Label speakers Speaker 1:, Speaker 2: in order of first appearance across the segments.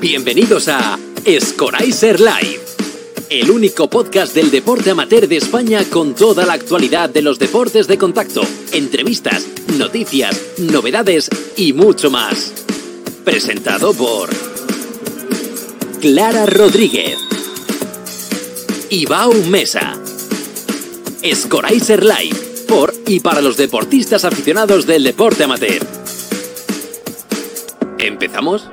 Speaker 1: Bienvenidos a Scoraiser Live, el único podcast del deporte amateur de España con toda la actualidad de los deportes de contacto, entrevistas, noticias, novedades y mucho más. Presentado por Clara Rodríguez, Ibao Mesa. Scoraiser Live, por y para los deportistas aficionados del deporte amateur. ¿Empezamos?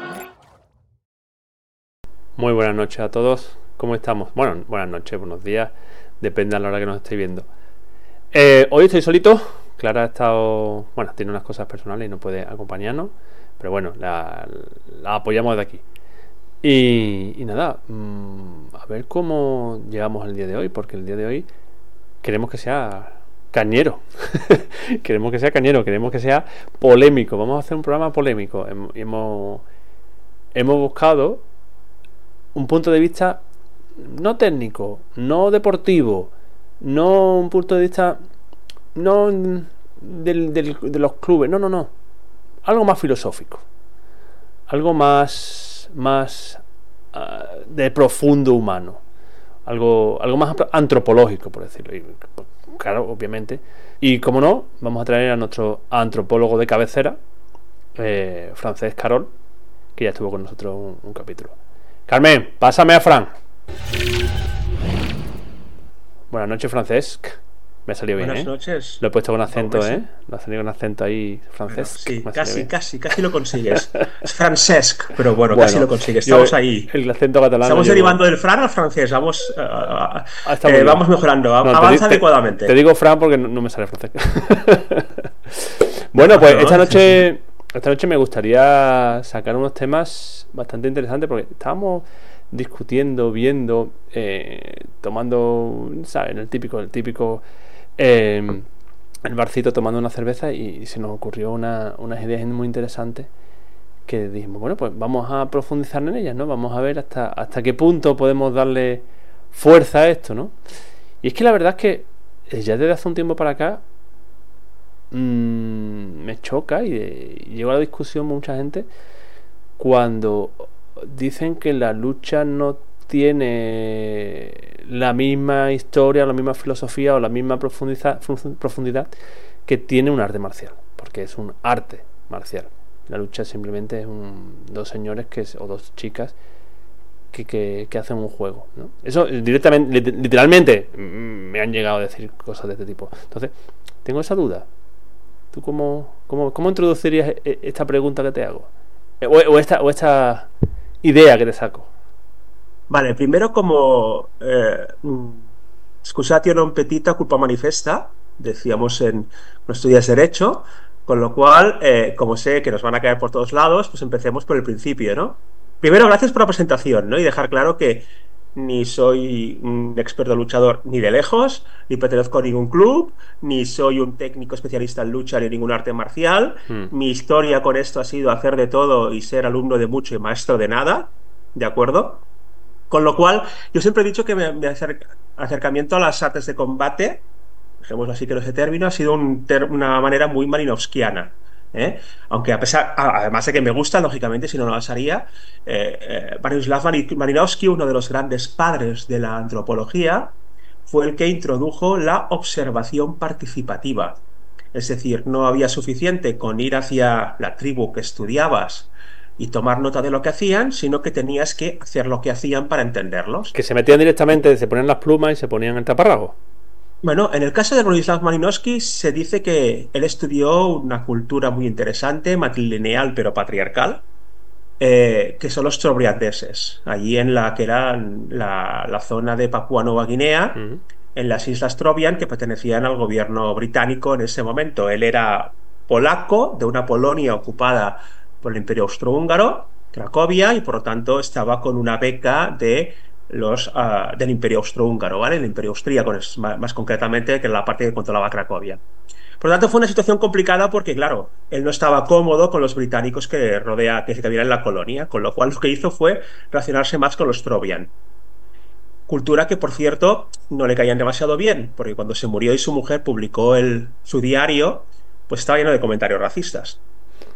Speaker 2: Muy buenas noches a todos, ¿cómo estamos? Bueno, buenas noches, buenos días, depende a la hora que nos estéis viendo. Hoy estoy solito, Clara ha estado, bueno, tiene unas cosas personales y no puede acompañarnos, pero bueno, la apoyamos de aquí. Y nada, a ver cómo llegamos al día de hoy, porque el día de hoy queremos que sea cañero, queremos que sea polémico, vamos a hacer un programa polémico. Hemos buscado un punto de vista no técnico, no deportivo, no un punto de vista no de los clubes, no, algo más filosófico, algo más de profundo humano, algo más antropológico, por decirlo. Y, claro, obviamente, y como no, vamos a traer a nuestro antropólogo de cabecera, Francesc Carol, que ya estuvo con nosotros un capítulo. Carmen, pásame a Fran. Buenas noches, Francesc. Me ha salido bien,
Speaker 3: Buenas noches.
Speaker 2: Lo he puesto con acento, Lo ha salido con acento ahí, Francesc.
Speaker 3: Bueno, sí, casi lo consigues. Es Francesc, pero bueno, casi lo consigues. Estamos ahí.
Speaker 2: El acento catalán.
Speaker 3: Estamos derivando del Fran al francés. Vamos mejorando. Avanza adecuadamente.
Speaker 2: Te digo Fran porque no me sale francés. Bueno, pues esta noche me gustaría sacar unos temas bastante interesantes, porque estábamos discutiendo, viendo, tomando, ¿sabes? El típico el barcito, tomando una cerveza, y se nos ocurrió unas ideas muy interesantes que dijimos, bueno, pues vamos a profundizar en ellas, ¿no? Vamos a ver hasta qué punto podemos darle fuerza a esto, ¿no? Y es que la verdad es que ya desde hace un tiempo para acá me choca y lleva a la discusión mucha gente cuando dicen que la lucha no tiene la misma historia, la misma filosofía o la misma profundidad que tiene un arte marcial, porque es un arte marcial. La lucha simplemente es dos señores o dos chicas que hacen un juego, ¿no? Eso literalmente me han llegado a decir cosas de este tipo. Entonces, tengo esa duda. ¿Tú cómo introducirías esta pregunta que te hago? O esta idea que te saco.
Speaker 3: Vale, primero, como scusatio non petita culpa manifesta, decíamos cuando estudias Derecho, con lo cual, como sé que nos van a caer por todos lados, pues empecemos por el principio, ¿no? Primero, gracias por la presentación, ¿no? Y dejar claro que ni soy un experto luchador ni de lejos, ni pertenezco a ningún club, ni soy un técnico especialista en lucha ni en ningún arte marcial. Mi historia con esto ha sido hacer de todo y ser alumno de mucho y maestro de nada, ¿de acuerdo? Con lo cual, yo siempre he dicho que mi acercamiento a las artes de combate, dejémoslo así que no ese término, ha sido una manera muy marinovskiana. Aunque además de que me gusta, lógicamente, si no las haría, Bronislaw Malinowski, uno de los grandes padres de la antropología, fue el que introdujo la observación participativa. Es decir, no había suficiente con ir hacia la tribu que estudiabas y tomar nota de lo que hacían, sino que tenías que hacer lo que hacían para entenderlos.
Speaker 2: Que se metían directamente, se ponían las plumas y se ponían el taparrago.
Speaker 3: Bueno, en el caso de Bronislaw Malinowski se dice que él estudió una cultura muy interesante, matrilineal pero patriarcal, que son los trobriandeses, allí en la que era la zona de Papúa Nueva Guinea, en las Islas Trobriand, que pertenecían al gobierno británico en ese momento. Él era polaco, de una Polonia ocupada por el Imperio Austrohúngaro, Cracovia, y por lo tanto estaba con una beca del Imperio Austrohúngaro, ¿vale? El Imperio Austríaco, más concretamente, que era la parte que controlaba Cracovia. Por lo tanto, fue una situación complicada porque, claro, él no estaba cómodo con los británicos que cabían en la colonia, con lo cual lo que hizo fue relacionarse más con los Trobriand. Cultura que, por cierto, no le caían demasiado bien, porque cuando se murió y su mujer publicó su diario, pues estaba lleno de comentarios racistas.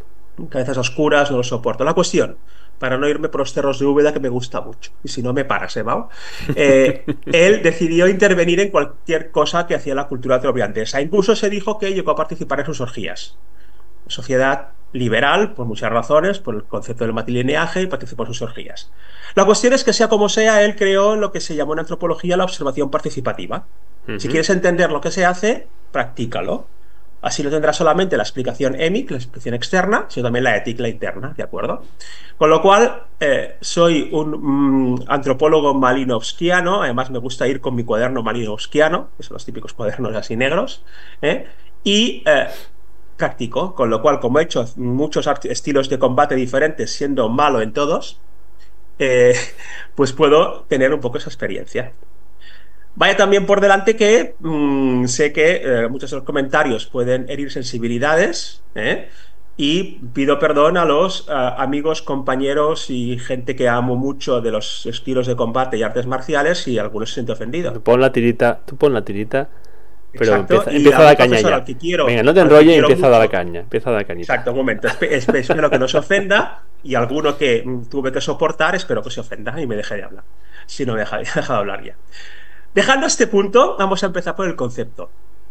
Speaker 3: Cabezas oscuras, no lo soporto. La cuestión, para no irme por los cerros de Úbeda, que me gusta mucho, y si no me paras, Mao, él decidió intervenir en cualquier cosa que hacía la cultura trobriandesa. Incluso se dijo que llegó a participar en sus orgías. Sociedad liberal, por muchas razones, por el concepto del matrilineaje, y participó en sus orgías. La cuestión es que, sea como sea, él creó lo que se llamó en antropología la observación participativa. Si quieres entender lo que se hace, practícalo. Así no tendrás solamente la explicación EMIC, la explicación externa, sino también la ética interna, ¿de acuerdo? Con lo cual, soy un antropólogo malinowskiano, además me gusta ir con mi cuaderno malinowskiano, que son los típicos cuadernos así negros, y practico, con lo cual, como he hecho muchos estilos de combate diferentes, siendo malo en todos, pues puedo tener un poco esa experiencia. Vaya también por delante que sé que muchos de los comentarios pueden herir sensibilidades, y pido perdón a los amigos, compañeros y gente que amo mucho de los estilos de combate y artes marciales si alguno se siente ofendido.
Speaker 2: Tú pon la tirita, pero
Speaker 3: exacto,
Speaker 2: empieza a dar caña ya.
Speaker 3: Quiero,
Speaker 2: venga, no te enrolles y empieza a dar caña. Empieza a dar cañita.
Speaker 3: Exacto, un momento. Espero que no se ofenda, y alguno que tuve que soportar, espero que se ofenda y me deje de hablar. Si no me he dejado de hablar ya. Dejando este punto, vamos a empezar por el concepto.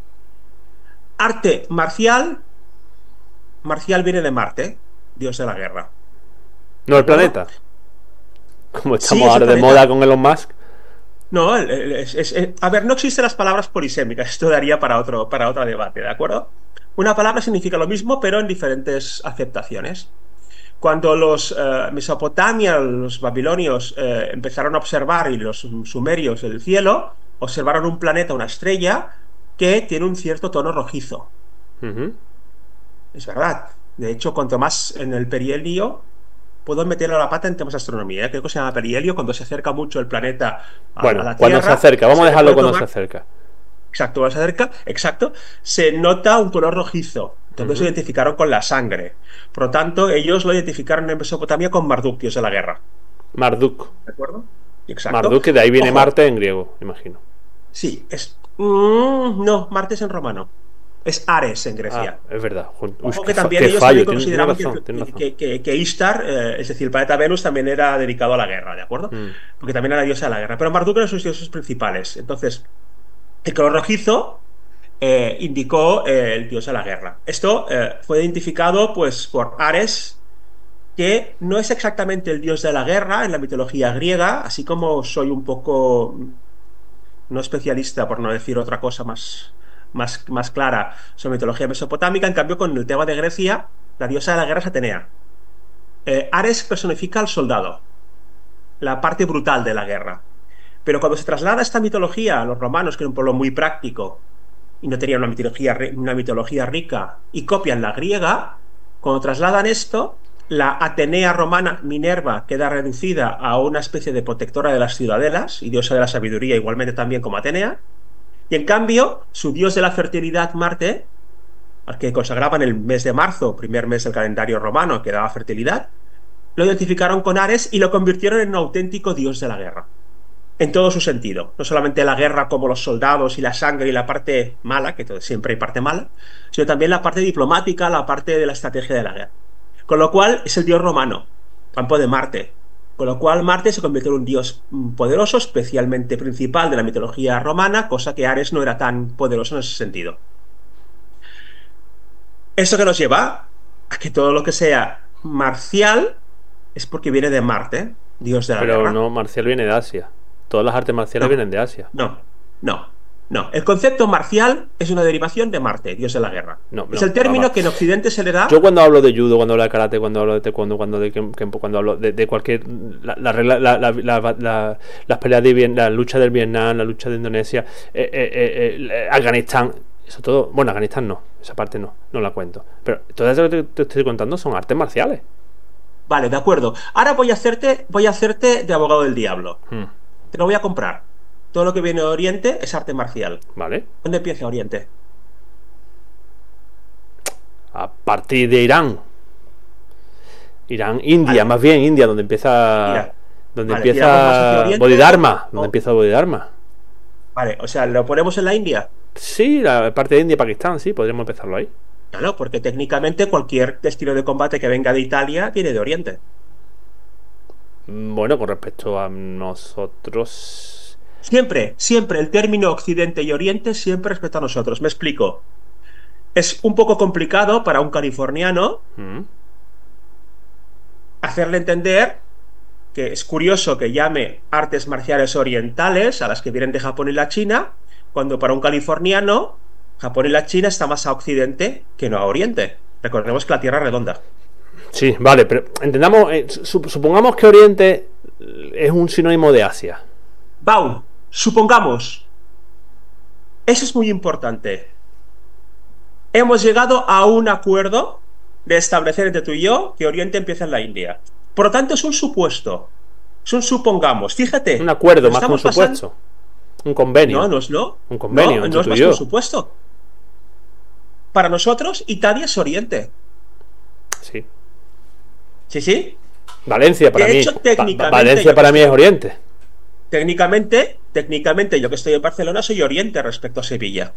Speaker 3: Arte marcial. Marcial viene de Marte, dios de la guerra.
Speaker 2: No, el planeta. Como estamos ahora de moda con Elon Musk.
Speaker 3: No, a ver, no existen las palabras polisémicas. Esto daría para otro debate, ¿de acuerdo? Una palabra significa lo mismo, pero en diferentes aceptaciones. Cuando los mesopotamios, los babilonios empezaron a observar, y los sumerios el cielo, observaron un planeta, una estrella, que tiene un cierto tono rojizo. Es verdad. De hecho, cuanto más en el perihelio, puedo meterle la pata en temas de astronomía. Creo que se llama perihelio cuando se acerca mucho el planeta a la Tierra.
Speaker 2: Cuando se acerca, vamos a dejarlo cuando se acerca.
Speaker 3: Exacto, cuando se acerca, exacto, se nota un color rojizo. Entonces lo identificaron con la sangre. Por lo tanto, ellos lo identificaron en Mesopotamia con Marduk, dios de la guerra.
Speaker 2: Marduk.
Speaker 3: ¿De acuerdo? Exacto.
Speaker 2: Marduk, que de ahí viene Marte en griego, imagino.
Speaker 3: Sí, es... no, Marte es en romano. Es Ares en Grecia.
Speaker 2: Es verdad.
Speaker 3: Ojo que también ellos también consideraban que Ishtar, es decir, el planeta Venus, también era dedicado a la guerra, ¿de acuerdo? Porque también era diosa de la guerra. Pero Marduk era sus dioses principales. Entonces, el color rojizo indicó el dios de la guerra. Esto fue identificado pues por Ares, que no es exactamente el dios de la guerra en la mitología griega, así como soy un poco no especialista, por no decir otra cosa más clara sobre mitología mesopotámica. En cambio, con el tema de Grecia, la diosa de la guerra es Atenea. Ares personifica al soldado, la parte brutal de la guerra. Pero cuando se traslada esta mitología a los romanos, que era un pueblo muy práctico y no tenían una mitología rica, y copian la griega, cuando trasladan esto, la Atenea romana Minerva queda reducida a una especie de protectora de las ciudadelas y diosa de la sabiduría, igualmente también como Atenea. Y en cambio, su dios de la fertilidad, Marte, al que consagraban el mes de marzo, primer mes del calendario romano, que daba fertilidad, lo identificaron con Ares y lo convirtieron en un auténtico dios de la guerra. En todo su sentido. No solamente la guerra como los soldados y la sangre y la parte mala, que siempre hay parte mala, sino también la parte diplomática, la parte de la estrategia de la guerra. Con lo cual es el dios romano, campo de Marte. Con lo cual Marte se convirtió en un dios poderoso, especialmente principal de la mitología romana, cosa que Ares no era tan poderoso en ese sentido. Esto que nos lleva a que todo lo que sea marcial es porque viene de Marte, dios de la guerra.
Speaker 2: Pero no, marcial viene de Asia. Todas las artes marciales vienen de Asia.
Speaker 3: No. El concepto marcial es una derivación de Marte, dios de la guerra. Es el término que en Occidente se le da.
Speaker 2: Yo cuando hablo de judo, cuando hablo de karate, cuando hablo de taekwondo, cuando hablo de cualquier las peleas de la lucha del Vietnam, la lucha de Indonesia, Afganistán, eso todo. Bueno, Afganistán no, esa parte no la cuento. Pero todo eso que te estoy contando son artes marciales.
Speaker 3: Vale, de acuerdo. Ahora voy a hacerte de abogado del diablo. Te lo voy a comprar. Todo lo que viene de Oriente es arte marcial.
Speaker 2: Vale.
Speaker 3: ¿Dónde empieza Oriente?
Speaker 2: A partir de Irán. India, más bien India, donde empieza. Empieza Bodhidharma. Donde empieza Bodhidharma.
Speaker 3: Vale, o sea, ¿lo ponemos en la India?
Speaker 2: Sí, la parte de India y Pakistán, sí, podríamos empezarlo ahí.
Speaker 3: Claro, porque técnicamente cualquier estilo de combate que venga de Italia viene de Oriente.
Speaker 2: Bueno, con respecto a nosotros...
Speaker 3: Siempre, siempre el término Occidente y Oriente siempre respecto a nosotros. Me explico. Es un poco complicado para un californiano hacerle entender que es curioso que llame artes marciales orientales a las que vienen de Japón y la China, cuando para un californiano Japón y la China está más a Occidente que no a Oriente. Recordemos que la Tierra es redonda.
Speaker 2: Sí, vale, pero entendamos, supongamos que Oriente es un sinónimo de Asia.
Speaker 3: Bau, supongamos. Eso es muy importante. Hemos llegado a un acuerdo de establecer entre tú y yo que Oriente empieza en la India. Por lo tanto, es un supuesto. Es un supongamos. Fíjate.
Speaker 2: Un acuerdo más que un supuesto. Un convenio.
Speaker 3: No, no es no.
Speaker 2: Un convenio.
Speaker 3: No, no es más que un supuesto. Para nosotros, Italia es Oriente.
Speaker 2: Sí.
Speaker 3: Sí, sí.
Speaker 2: Valencia para
Speaker 3: de
Speaker 2: mí.
Speaker 3: Hecho, técnicamente,
Speaker 2: Valencia para mí es Oriente.
Speaker 3: Técnicamente, yo que estoy en Barcelona soy Oriente respecto a Sevilla.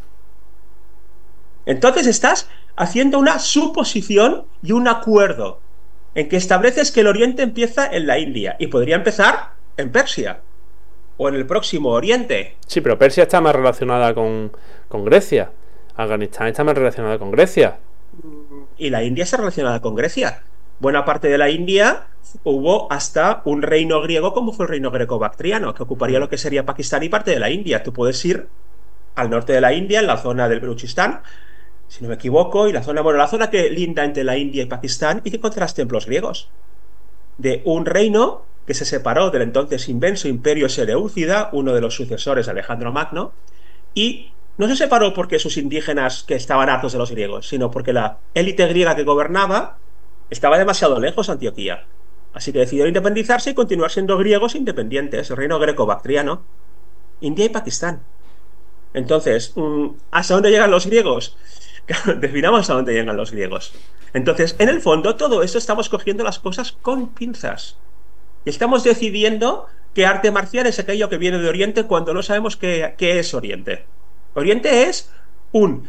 Speaker 3: Entonces estás haciendo una suposición y un acuerdo en que estableces que el Oriente empieza en la India y podría empezar en Persia o en el próximo Oriente.
Speaker 2: Sí, pero Persia está más relacionada con Grecia. Afganistán está más relacionada con Grecia.
Speaker 3: Y la India está relacionada con Grecia. Buena parte de la India hubo hasta un reino griego como fue el reino greco-bactriano, que ocuparía lo que sería Pakistán y parte de la India. Tú puedes ir al norte de la India, en la zona del Baluchistán, si no me equivoco, y la zona que linda entre la India y Pakistán, y que encontrarás templos griegos. De un reino que se separó del entonces inmenso imperio Seleucida, uno de los sucesores de Alejandro Magno, y no se separó porque sus indígenas que estaban hartos de los griegos, sino porque la élite griega que gobernaba estaba demasiado lejos de Antioquía. Así que decidieron independizarse y continuar siendo griegos independientes, el reino greco-bactriano, India y Pakistán. Entonces, ¿hasta dónde llegan los griegos? Definamos hasta dónde llegan los griegos. Entonces, en el fondo, todo esto estamos cogiendo las cosas con pinzas. Y estamos decidiendo que arte marcial es aquello que viene de Oriente cuando no sabemos qué es Oriente. Oriente es un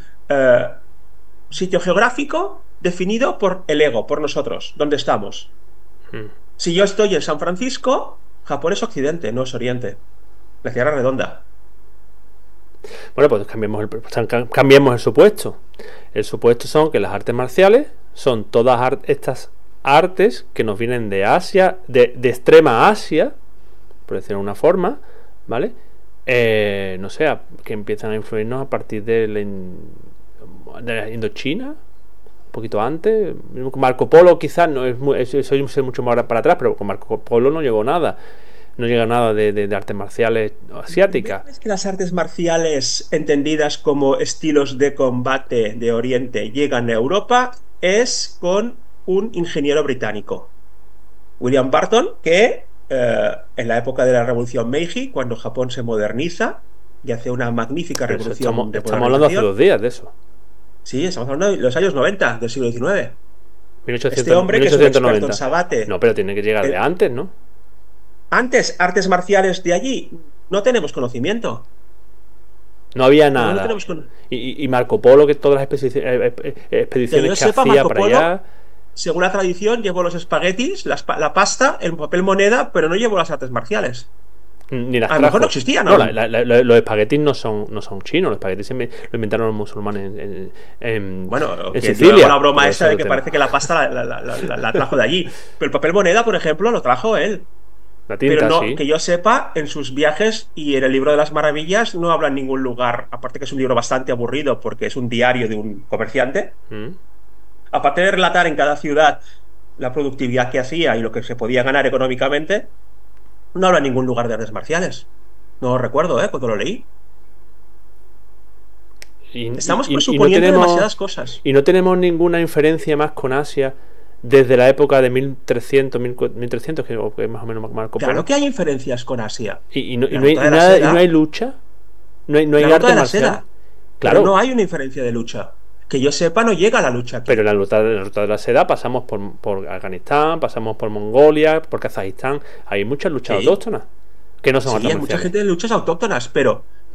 Speaker 3: sitio geográfico definido por el ego, por nosotros, donde estamos. Si yo estoy en San Francisco, Japón es Occidente, no es Oriente. La Tierra es redonda.
Speaker 2: Bueno, pues cambiemos el supuesto. El supuesto son que las artes marciales son todas estas artes que nos vienen de Asia, de extrema Asia, por decirlo de una forma, ¿vale? No sé, que empiezan a influirnos a partir de la Indochina, un poquito antes. Marco Polo quizás no soy mucho más para atrás, pero con Marco Polo no llegó nada. No llega nada de artes marciales asiáticas.
Speaker 3: ¿Ves que las artes marciales entendidas como estilos de combate de Oriente llegan a Europa? Es con un ingeniero británico, William Barton, que en la época de la Revolución Meiji, cuando Japón se moderniza y hace una magnífica revolución
Speaker 2: estamos hablando hace 2 días de eso.
Speaker 3: Sí, estamos hablando de los años 90 del siglo XIX.
Speaker 2: 1800,
Speaker 3: este hombre 1890. Que es un experto en sabate.
Speaker 2: No, pero tiene que llegar de antes, ¿no?
Speaker 3: Antes, artes marciales de allí, no tenemos conocimiento.
Speaker 2: No había nada. Y Marco Polo, que todas las expediciones que hacía para allá.
Speaker 3: Según la tradición, llevó los espaguetis, la pasta, el papel moneda, pero no llevó las artes marciales.
Speaker 2: Ni las
Speaker 3: a lo mejor no existían, ¿no?
Speaker 2: Los espaguetis no son chinos. Los espaguetis lo inventaron los musulmanes en Sicilia.
Speaker 3: Bueno, la broma esa de que parece que la pasta la trajo de allí. Pero el papel moneda, por ejemplo, lo trajo él.
Speaker 2: La tinta,
Speaker 3: pero no,
Speaker 2: sí.
Speaker 3: Que yo sepa, en sus viajes y en el libro de las maravillas no habla en ningún lugar, aparte que es un libro bastante aburrido porque es un diario de un comerciante. Aparte de relatar en cada ciudad la productividad que hacía y lo que se podía ganar económicamente, no habla en ningún lugar de artes marciales. No lo recuerdo, cuando lo leí. Estamos presuponiendo demasiadas cosas.
Speaker 2: Y no tenemos ninguna inferencia más con Asia desde la época de 1300, que es más o menos Marco Polo.
Speaker 3: Claro que hay inferencias con Asia.
Speaker 2: Y no hay lucha. No hay arte marcial. Claro.
Speaker 3: Pero no hay una inferencia de lucha. Que yo sepa, no llega a la lucha aquí.
Speaker 2: Pero en la ruta de la seda pasamos por Afganistán, pasamos por Mongolia, por Kazajistán. Hay muchas luchas autóctonas que no son artes marciales.
Speaker 3: Hay mucha gente de luchas autóctonas, pero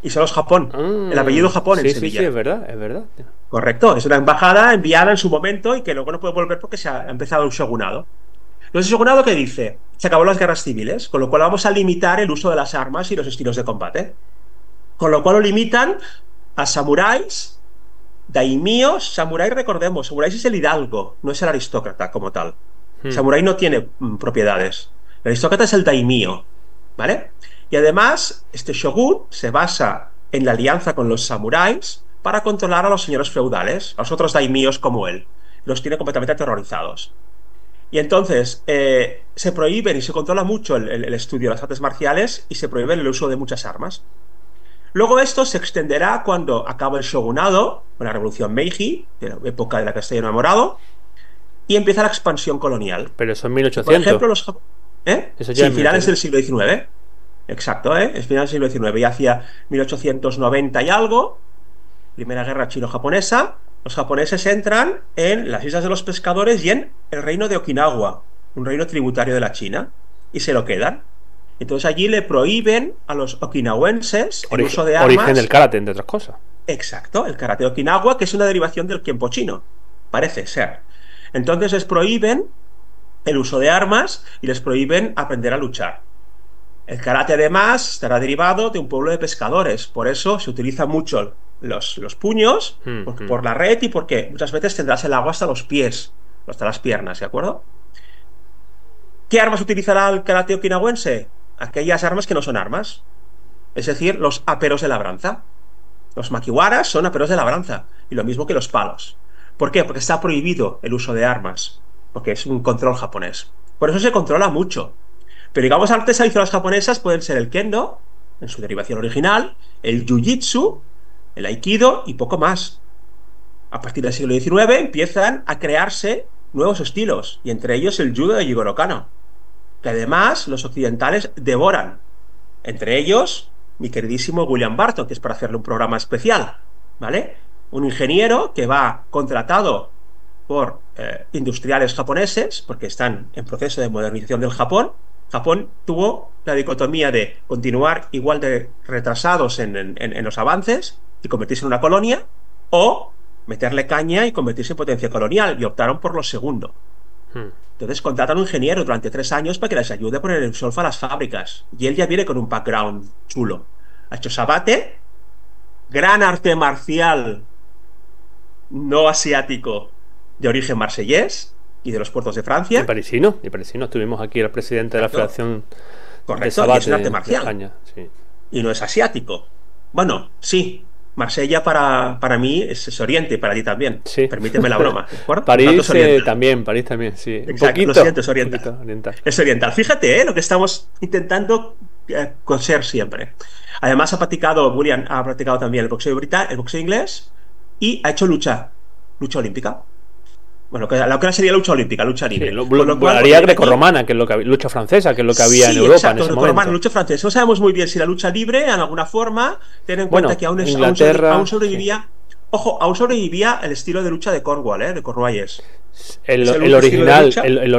Speaker 3: y solo es Japón. El apellido Japón en Sevilla.
Speaker 2: Sí, es verdad, es verdad.
Speaker 3: Correcto, es una embajada enviada en su momento y que luego no puede volver porque se ha empezado el shogunado. Entonces, ¿el shogunado qué dice? Se acabó las guerras civiles, con lo cual vamos a limitar el uso de las armas y los estilos de combate. Con lo cual lo limitan a samuráis, daimíos. Samurái, recordemos, samurái es el hidalgo, no es el aristócrata como tal. Samurái no tiene propiedades. El aristócrata es el daimío, ¿vale? Y además, este shogun se basa en la alianza con los samuráis para controlar a los señores feudales, a los otros daimíos como él. Los tiene completamente aterrorizados. Y entonces se prohíben y se controla mucho el estudio de las artes marciales y se prohíbe el uso de muchas armas. Luego esto se extenderá cuando acaba el shogunado, con la revolución Meiji, de la época de la que estoy enamorado, y empieza la expansión colonial.
Speaker 2: Pero eso en 1800.
Speaker 3: Por ejemplo,
Speaker 2: Eso ya
Speaker 3: sí, finales del siglo XIX. Exacto, es finales del siglo XIX. Y hacia 1890 y algo, Primera Guerra Chino-Japonesa, los japoneses entran en las Islas de los Pescadores y en el reino de Okinawa, un reino tributario de la China, y se lo quedan. Entonces allí le prohíben a los okinawenses el uso de armas.
Speaker 2: Origen del karate, entre otras cosas.
Speaker 3: Exacto, el karate de Okinawa, que es una derivación del Kenpo chino, parece ser. Entonces les prohíben el uso de armas y les prohíben aprender a luchar. El karate además estará derivado de un pueblo de pescadores, por eso se utiliza mucho los puños por la red y porque muchas veces tendrás el agua hasta los pies, hasta las piernas, ¿de acuerdo? ¿Qué armas utilizará el karate okinawense? Aquellas armas que no son armas, es decir, los aperos de labranza. Los makiwaras son aperos de labranza, y lo mismo que los palos. ¿Por qué? Porque está prohibido el uso de armas, porque es un control japonés. Por eso se controla mucho. Pero digamos, artes tradicionales japonesas pueden ser el kendo, en su derivación original, el jiu-jitsu, el aikido y poco más. A partir del siglo XIX empiezan a crearse nuevos estilos, y entre ellos el judo de Jigoro Kano, que además los occidentales devoran. Entre ellos, mi queridísimo William Barton, que es para hacerle un programa especial, ¿vale? Un ingeniero que va contratado por industriales japoneses, porque están en proceso de modernización del Japón. Japón tuvo la dicotomía de continuar igual de retrasados en los avances y convertirse en una colonia, o meterle caña y convertirse en potencia colonial, y optaron por lo segundo. Entonces contratan a un ingeniero durante 3 años para que les ayude a poner el solfa a las fábricas, y él ya viene con un background chulo. Ha hecho sabate, gran arte marcial no asiático de origen marsellés y de los puertos de Francia.
Speaker 2: Y parisino. Estuvimos aquí el presidente de la Federación de Sabate,
Speaker 3: y es un arte marcial.
Speaker 2: De España, sí.
Speaker 3: Y no es asiático. Bueno, sí. Marsella para mí es Oriente y para ti también.
Speaker 2: Sí.
Speaker 3: Permíteme la broma, ¿de acuerdo?
Speaker 2: París también, sí.
Speaker 3: Exacto,
Speaker 2: un poquito,
Speaker 3: lo siento, es oriental.
Speaker 2: Un poquito oriental.
Speaker 3: Es oriental. Fíjate, lo que estamos intentando coser siempre. Además William ha practicado también el boxeo inglés, y ha hecho lucha olímpica. Bueno, lo que sería lucha olímpica, lucha libre.
Speaker 2: Sí, haría grecorromana, que es lo que había, lucha francesa, que es lo que había en Europa,
Speaker 3: exacto,
Speaker 2: en ese momento.
Speaker 3: Lucha francesa. No sabemos muy bien si la lucha libre, en alguna forma, ten en cuenta que aún sobrevivía. Sí. Ojo, aún sobrevivía el estilo de lucha de Cornwall, de Cornualles.
Speaker 2: El original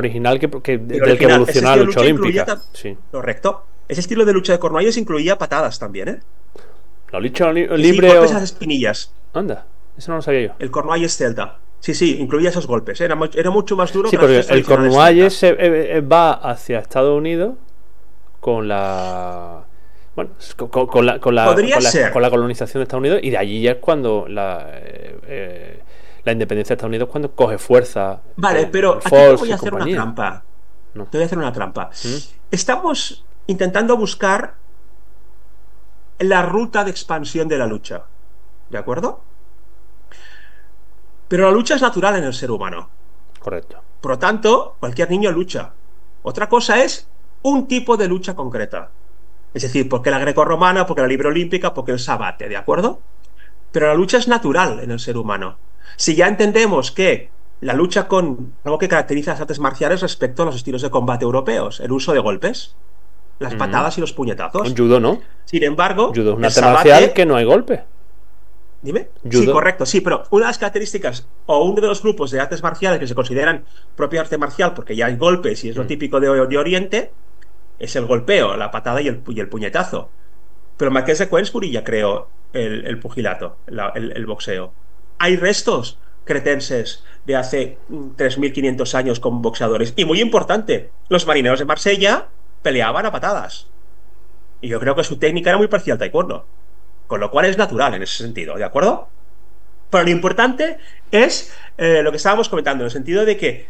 Speaker 2: del que evolucionó la lucha olímpica. Sí.
Speaker 3: Correcto. Ese estilo de lucha de Cornualles incluía patadas también,
Speaker 2: La lucha libre.
Speaker 3: Sí, golpes a las espinillas.
Speaker 2: Anda, eso no lo sabía yo.
Speaker 3: El Cornualles celta. Sí, incluía esos golpes. Era mucho más duro.
Speaker 2: Sí, porque el Cornualles va hacia Estados Unidos con la. Bueno, con la colonización de Estados Unidos, y de allí ya es cuando la independencia de Estados Unidos, cuando coge fuerza.
Speaker 3: Vale, pero aquí te voy a hacer una trampa. No. Te voy a hacer una trampa. Estamos intentando buscar la ruta de expansión de la lucha, ¿de acuerdo? Pero la lucha es natural en el ser humano.
Speaker 2: Correcto.
Speaker 3: Por lo tanto, cualquier niño lucha. Otra cosa es un tipo de lucha concreta. Es decir, porque la grecorromana, porque la libre olímpica, porque el sabate, ¿de acuerdo? Pero la lucha es natural en el ser humano. Si ya entendemos que la lucha con algo que caracteriza las artes marciales respecto a los estilos de combate europeos, el uso de golpes, las patadas y los puñetazos.
Speaker 2: Un judo, ¿no?
Speaker 3: Sin embargo,
Speaker 2: judo es un arte marcial que no hay golpe.
Speaker 3: Dime.
Speaker 2: Judo.
Speaker 3: Sí, correcto, sí, pero una de las características o uno de los grupos de artes marciales que se consideran propio arte marcial porque ya hay golpes y es lo típico de Oriente, es el golpeo, la patada y el puñetazo. pero el Marqués de Queensbury ya creó el pugilato, el boxeo. Hay restos cretenses de hace 3.500 años con boxeadores. Y muy importante, los marineros de Marsella peleaban a patadas. Y yo creo que su técnica era muy parecida al taekwondo. Con lo cual es natural en ese sentido, ¿de acuerdo? Pero lo importante es lo que estábamos comentando, en el sentido de que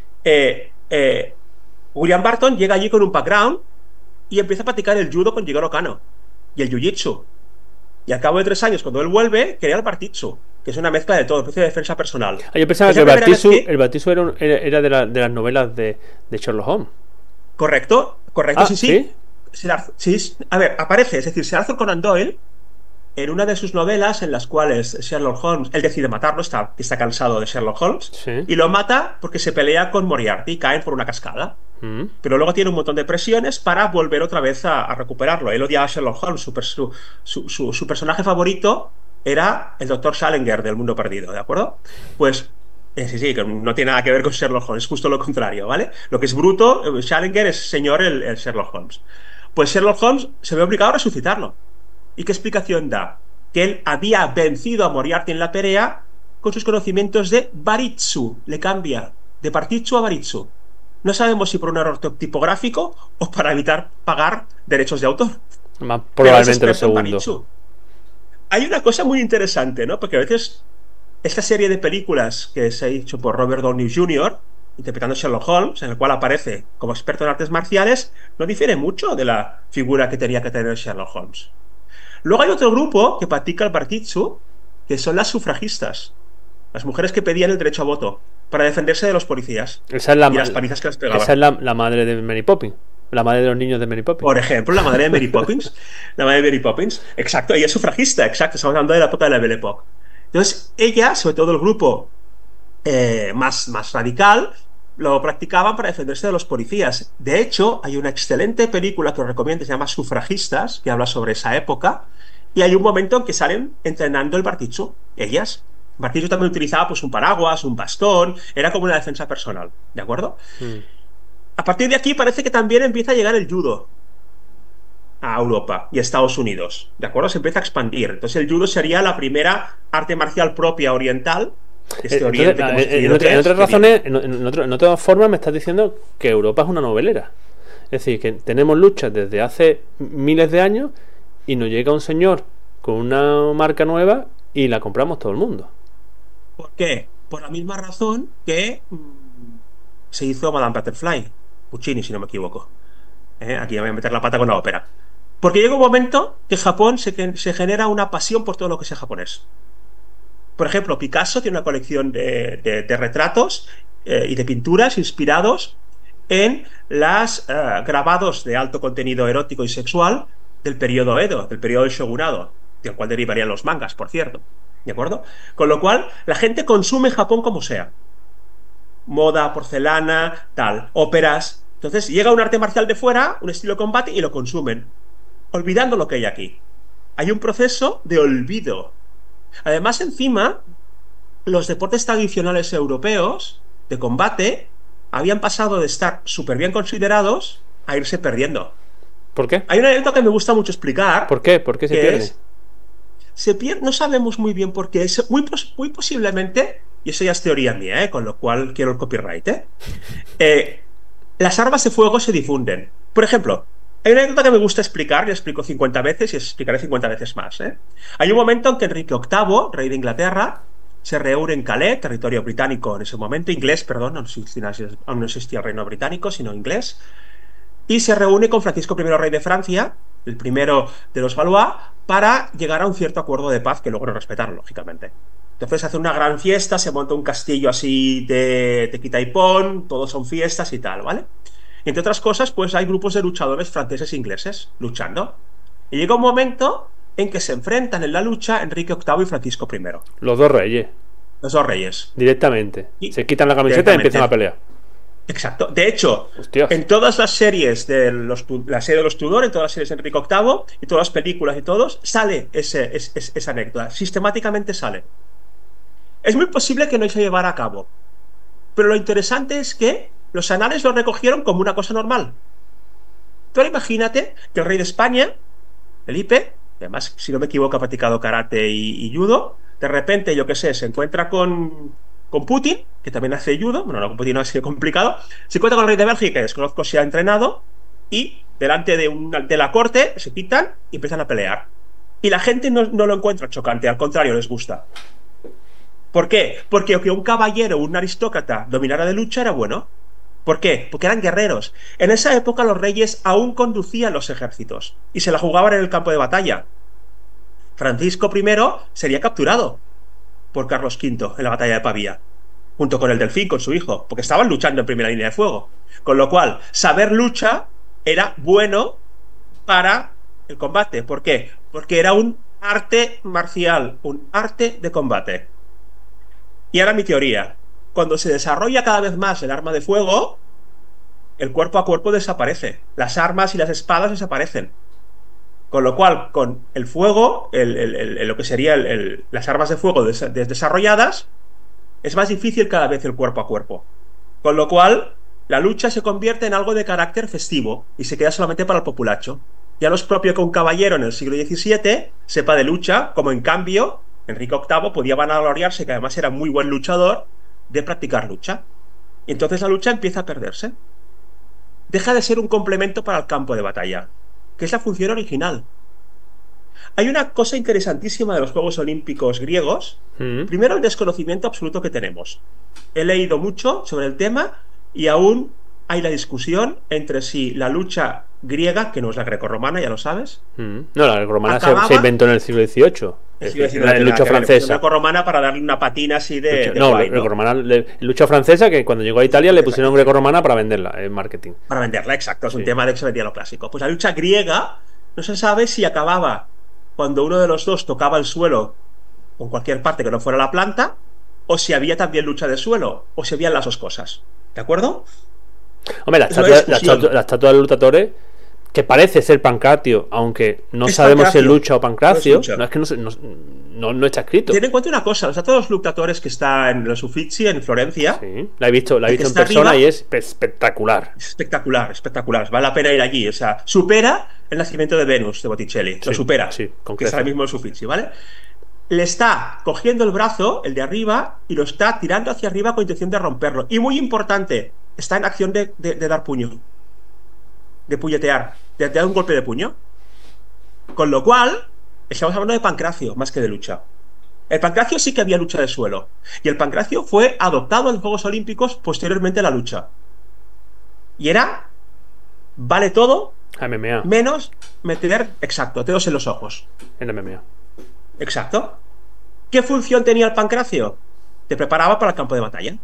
Speaker 3: William Burton llega allí con un background y empieza a practicar el judo con Jigoro Kano y el jiu-jitsu. Y al cabo de 3 años, cuando él vuelve, crea el Bartitsu, que es una mezcla de todo, especie de defensa personal.
Speaker 2: Yo pensaba que el Bartitsu era de las novelas de Sherlock Holmes.
Speaker 3: Correcto, sí. Sí, a ver, aparece, es decir, Sir Arthur Conan Doyle, en una de sus novelas en las cuales Sherlock Holmes, él decide matarlo, está cansado de Sherlock Holmes, sí, y lo mata porque se pelea con Moriarty y caen por una cascada. Pero luego tiene un montón de presiones para volver otra vez a recuperarlo. Él odiaba a Sherlock Holmes, su personaje favorito era el Dr. Challenger del Mundo Perdido, ¿de acuerdo? Pues sí, que no tiene nada que ver con Sherlock Holmes, es justo lo contrario, ¿vale? Lo que es bruto, Challenger es señor el Sherlock Holmes. Pues Sherlock Holmes se ve obligado a resucitarlo. ¿Y qué explicación da? Que él había vencido a Moriarty en la pelea con sus conocimientos de Baritsu. Le cambia de Bartitsu a Baritsu. No sabemos si por un error tipográfico o para evitar pagar derechos de autor.
Speaker 2: Más probablemente lo segundo.
Speaker 3: Hay una cosa muy interesante, ¿no? Porque a veces esta serie de películas que se ha hecho por Robert Downey Jr., interpretando a Sherlock Holmes, en el cual aparece como experto en artes marciales, no difiere mucho de la figura que tenía que tener Sherlock Holmes. Luego hay otro grupo que practica el Bartitsu, que son las sufragistas, las mujeres que pedían el derecho a voto para defenderse de los policías y las palizas que les pegaban.
Speaker 2: Esa es la madre de Mary Poppins, la madre de los niños de Mary Poppins.
Speaker 3: Por ejemplo, la madre de Mary Poppins. La madre de Mary Poppins, exacto, ella es sufragista, exacto, estamos hablando de la época de la Belle Époque. Entonces, ella, sobre todo el grupo más radical, lo practicaban para defenderse de los policías. De hecho, hay una excelente película que os recomiendo, se llama Sufragistas, que habla sobre esa época, y hay un momento en que salen entrenando el Bartitsu, ellas. Bartitsu también utilizaba pues un paraguas, un bastón, era como una defensa personal, ¿de acuerdo? A partir de aquí parece que también empieza a llegar el judo a Europa y a Estados Unidos, ¿de acuerdo? Se empieza a expandir. Entonces el judo sería la primera arte marcial propia oriental.
Speaker 2: En otras razones, en otras formas me estás diciendo que Europa es una novelera. Es decir, que tenemos luchas desde hace miles de años y nos llega un señor con una marca nueva y la compramos todo el mundo.
Speaker 3: ¿Por qué? Por la misma razón que se hizo Madame Butterfly, Puccini, si no me equivoco. Aquí voy a meter la pata con la ópera. Porque llega un momento que Japón se genera una pasión por todo lo que sea japonés. Por ejemplo, Picasso tiene una colección de retratos y de pinturas inspirados en los grabados de alto contenido erótico y sexual del periodo Edo, del periodo del shogunado, del cual derivarían los mangas, por cierto. ¿De acuerdo? Con lo cual, la gente consume Japón como sea. Moda, porcelana, tal, óperas. Entonces, llega un arte marcial de fuera, un estilo de combate, y lo consumen, olvidando lo que hay aquí. Hay un proceso de olvido. Además, encima, los deportes tradicionales europeos de combate habían pasado de estar súper bien considerados a irse perdiendo.
Speaker 2: ¿Por qué?
Speaker 3: Hay una anécdota que me gusta mucho explicar.
Speaker 2: ¿Por qué? ¿Por qué se pierde?
Speaker 3: Se pierde, no sabemos muy bien por qué. Muy posiblemente, y eso ya es teoría mía, con lo cual quiero el copyright, las armas de fuego se difunden. Por ejemplo, hay una anécdota que me gusta explicar, ya explico 50 veces y explicaré 50 veces más. Hay un momento en que Enrique VIII, rey de Inglaterra, se reúne en Calais, territorio británico en ese momento, inglés, perdón, aún no existía el reino británico, sino inglés, y se reúne con Francisco I, rey de Francia, el primero de los Valois, para llegar a un cierto acuerdo de paz que logró respetar, lógicamente. Entonces hace una gran fiesta, se monta un castillo así de quita y pon, todos son fiestas y tal, ¿vale? Y entre otras cosas, pues hay grupos de luchadores franceses e ingleses luchando. Y llega un momento en que se enfrentan en la lucha Enrique VIII y Francisco I.
Speaker 2: Los dos reyes.
Speaker 3: Los dos reyes.
Speaker 2: Directamente. Se quitan la camiseta y empiezan a pelear.
Speaker 3: Exacto. De hecho,
Speaker 2: Hostias,
Speaker 3: en todas las series la serie de los Tudor, en todas las series de Enrique VIII y todas las películas y todos, sale esa anécdota. Sistemáticamente sale. Es muy posible que no se llevara a cabo. Pero lo interesante es que los anales lo recogieron como una cosa normal. Pero imagínate que el rey de España, Felipe, además, si no me equivoco, ha practicado karate y judo. De repente, yo qué sé, se encuentra con Putin, que también hace judo. Bueno, no, con Putin no ha sido complicado. Se encuentra con el rey de Bélgica, que desconozco si ha entrenado, y delante de la corte se pitan y empiezan a pelear. Y la gente no lo encuentra chocante, al contrario, les gusta. ¿Por qué? Porque que un caballero, un aristócrata, dominara de lucha era bueno. ¿Por qué? Porque eran guerreros. En esa época los reyes aún conducían los ejércitos y se la jugaban en el campo de batalla. Francisco I sería capturado por Carlos V en la batalla de Pavía, junto con el Delfín, con su hijo, porque estaban luchando en primera línea de fuego. Con lo cual, saber lucha era bueno para el combate. ¿Por qué? Porque era un arte marcial, un arte de combate. Y ahora mi teoría. Cuando se desarrolla cada vez más el arma de fuego, el cuerpo a cuerpo desaparece. Las armas y las espadas desaparecen. Con lo cual, con el fuego, lo que serían las armas de fuego desarrolladas, es más difícil cada vez el cuerpo a cuerpo. Con lo cual, la lucha se convierte en algo de carácter festivo y se queda solamente para el populacho. Ya no es propio que un caballero en el siglo XVII sepa de lucha, como en cambio Enrique VIII podía vanagloriarse, que además era muy buen luchador, de practicar lucha. Y entonces la lucha empieza a perderse. Deja de ser un complemento para el campo de batalla, que es la función original. Hay una cosa interesantísima de los Juegos Olímpicos griegos. Primero, el desconocimiento absoluto que tenemos. He leído mucho sobre el tema y aún hay la discusión entre si la lucha griega, que no es la grecorromana, ya lo sabes.
Speaker 2: No, la grecorromana se inventó en el siglo XVIII. La lucha francesa.
Speaker 3: La grecorromana para darle una patina así de
Speaker 2: no,
Speaker 3: guay, ¿no?
Speaker 2: Grecorromana, lucha francesa, que cuando llegó a Italia le pusieron grecorromana para venderla en marketing.
Speaker 3: Para venderla, exacto. Es un tema de que se vendía lo clásico. Pues la lucha griega no se sabe si acababa cuando uno de los dos tocaba el suelo con cualquier parte que no fuera la planta, o si había también lucha de suelo, o si habían las dos cosas. ¿De acuerdo?
Speaker 2: Hombre, la estatua del Lutatore, que parece ser Pancratio, aunque no sabemos si es lucha o Pancracio, no es que no está escrito.
Speaker 3: Ten en cuenta una cosa, los estatuas Lutatores que está en los Uffizi, en Florencia.
Speaker 2: Sí, la he visto en persona arriba, y es espectacular.
Speaker 3: Espectacular. Vale la pena ir allí. O sea, supera el nacimiento de Venus de Botticelli. Lo supera. Sí, que es ahora mismo el Uffizi, ¿vale? Le está cogiendo el brazo, el de arriba, y lo está tirando hacia arriba con intención de romperlo. Y muy importante, está en acción de dar puño. De puñetear, de dar un golpe de puño. Con lo cual, estamos hablando de Pancracio más que de lucha. El Pancracio sí que había lucha de suelo. Y el Pancracio fue adoptado en los Juegos Olímpicos posteriormente a la lucha. Y era, vale todo,
Speaker 2: MMA.
Speaker 3: menos meter, exacto, dedos en los ojos.
Speaker 2: En MMA.
Speaker 3: Exacto. ¿Qué función tenía el Pancracio? Te preparaba para el campo de batalla.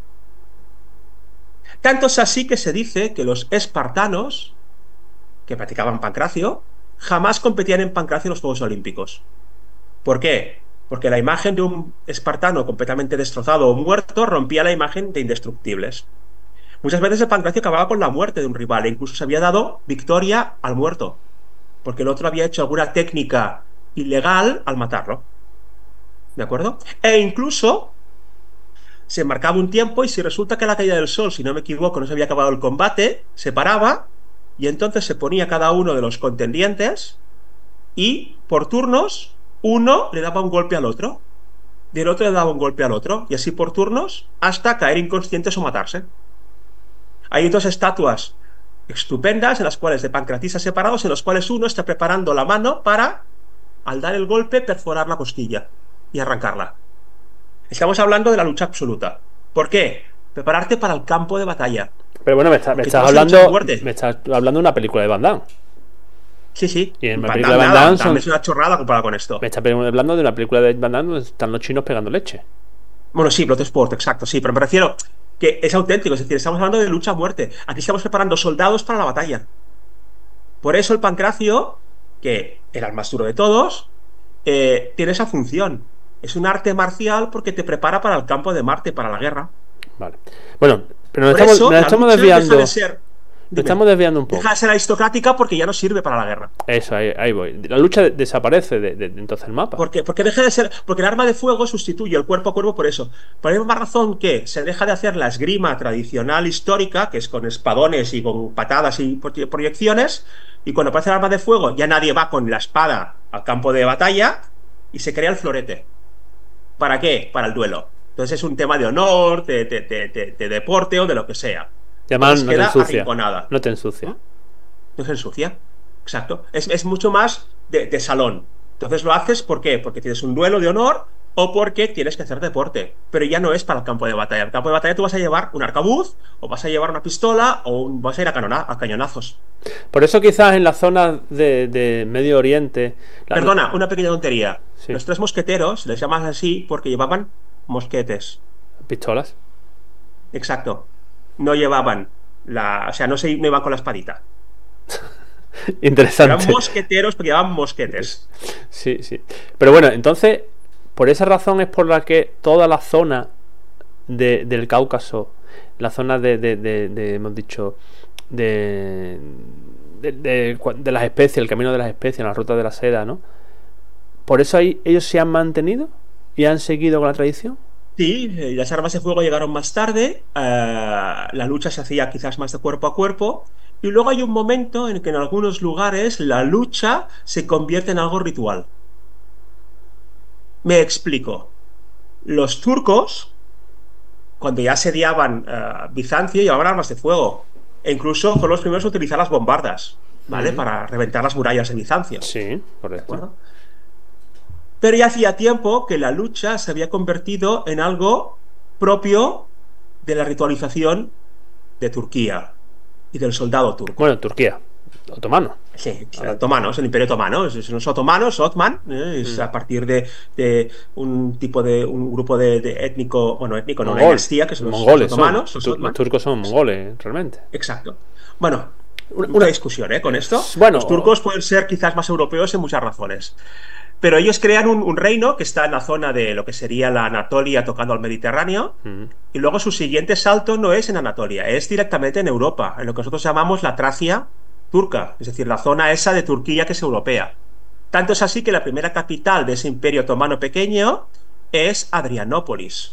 Speaker 3: Tanto es así que se dice que los espartanos que practicaban Pancracio jamás competían en Pancracio en los Juegos Olímpicos. ¿Por qué? Porque la imagen de un espartano completamente destrozado o muerto rompía la imagen de indestructibles. Muchas veces el Pancracio acababa con la muerte de un rival e incluso se había dado victoria al muerto, porque el otro había hecho alguna técnica ilegal al matarlo. ¿De acuerdo? E incluso se marcaba un tiempo y si resulta que a la caída del sol, si no me equivoco, no se había acabado el combate, se paraba y entonces se ponía cada uno de los contendientes y por turnos uno le daba un golpe al otro y el otro le daba un golpe al otro y así por turnos hasta caer inconscientes o matarse. Hay dos estatuas estupendas en las cuales de pancratistas separados en los cuales uno está preparando la mano para, al dar el golpe, perforar la costilla y arrancarla. Estamos hablando de la lucha absoluta. ¿Por qué? Prepararte para el campo de batalla.
Speaker 2: Pero bueno, me estás hablando de una película de Van Damme.
Speaker 3: Sí.
Speaker 2: Y en la película de Van Damme
Speaker 3: es una chorrada comparada con esto.
Speaker 2: Me estás hablando de una película de Van Damme donde están los chinos pegando leche.
Speaker 3: Bueno, sí, Bloodsport, exacto, sí, pero me refiero que es auténtico, es decir, estamos hablando de lucha a muerte. Aquí estamos preparando soldados para la batalla. Por eso el Pancracio, que era el más duro de todos, tiene esa función. Es un arte marcial porque te prepara para el campo de Marte, para la guerra.
Speaker 2: Vale. Bueno, pero nos estamos desviando. Nos estamos desviando un poco.
Speaker 3: Deja de ser aristocrática porque ya no sirve para la guerra.
Speaker 2: Eso, ahí voy. La lucha desaparece de entonces el mapa.
Speaker 3: ¿Por qué? Porque deja de ser. Porque el arma de fuego sustituye el cuerpo a cuerpo por eso. Por la misma razón que se deja de hacer la esgrima tradicional histórica, que es con espadones y con patadas y proyecciones, y cuando aparece el arma de fuego ya nadie va con la espada al campo de batalla y se crea el florete. ¿Para qué? Para el duelo. Entonces es un tema de honor, de deporte o de lo que sea.
Speaker 2: Y además
Speaker 3: Entonces
Speaker 2: no te
Speaker 3: queda
Speaker 2: ensucia.
Speaker 3: arrinconada.
Speaker 2: No te ensucia.
Speaker 3: No se ensucia. Exacto. Es mucho más de salón. Entonces lo haces ¿por qué? Porque tienes un duelo de honor o porque tienes que hacer deporte. Pero ya no es para el campo de batalla. El campo de batalla tú vas a llevar un arcabuz o vas a llevar una pistola o vas a ir a cañonazos.
Speaker 2: Por eso quizás en la zona de Medio Oriente...
Speaker 3: Perdona, una pequeña tontería.
Speaker 2: Sí.
Speaker 3: Los tres mosqueteros les llaman así porque llevaban mosquetes.
Speaker 2: Pistolas.
Speaker 3: Exacto. No llevaban o sea, no iban con la espadita.
Speaker 2: Interesante.
Speaker 3: Eran mosqueteros porque llevaban mosquetes.
Speaker 2: Sí, sí. Pero bueno, entonces, por esa razón es por la que toda la zona del Cáucaso, la zona hemos dicho, de las especies, el camino de las especies, la ruta de la seda, ¿no? Por eso ahí ellos se han mantenido y han seguido con la tradición.
Speaker 3: Sí, las armas de fuego llegaron más tarde, la lucha se hacía quizás más de cuerpo a cuerpo, y luego hay un momento en que en algunos lugares la lucha se convierte en algo ritual. Me explico. Los turcos, cuando ya asediaban Bizancio, llevaban armas de fuego, e incluso fueron los primeros a utilizar las bombardas, ¿vale? Para reventar las murallas de Bizancio.
Speaker 2: Sí, correcto.
Speaker 3: ¿De acuerdo? Pero ya hacía tiempo que la lucha se había convertido en algo propio de la ritualización de Turquía y del soldado turco.
Speaker 2: Bueno, Turquía, otomano.
Speaker 3: Sí, otomanos, el Imperio Otomano. Son los otomanos, Otman, es a partir de un grupo de étnico, bueno, étnico, no, una dinastía, que son los otomanos.
Speaker 2: Los turcos son mongoles, realmente.
Speaker 3: Exacto. Bueno, una discusión, con esto.
Speaker 2: Bueno,
Speaker 3: los turcos pueden ser quizás más europeos en muchas razones. Pero ellos crean un reino que está en la zona de lo que sería la Anatolia tocando al Mediterráneo, y luego su siguiente salto no es en Anatolia, es directamente en Europa, en lo que nosotros llamamos la Tracia turca, es decir, la zona esa de Turquía que es europea. Tanto es así que la primera capital de ese imperio otomano pequeño es Adrianópolis,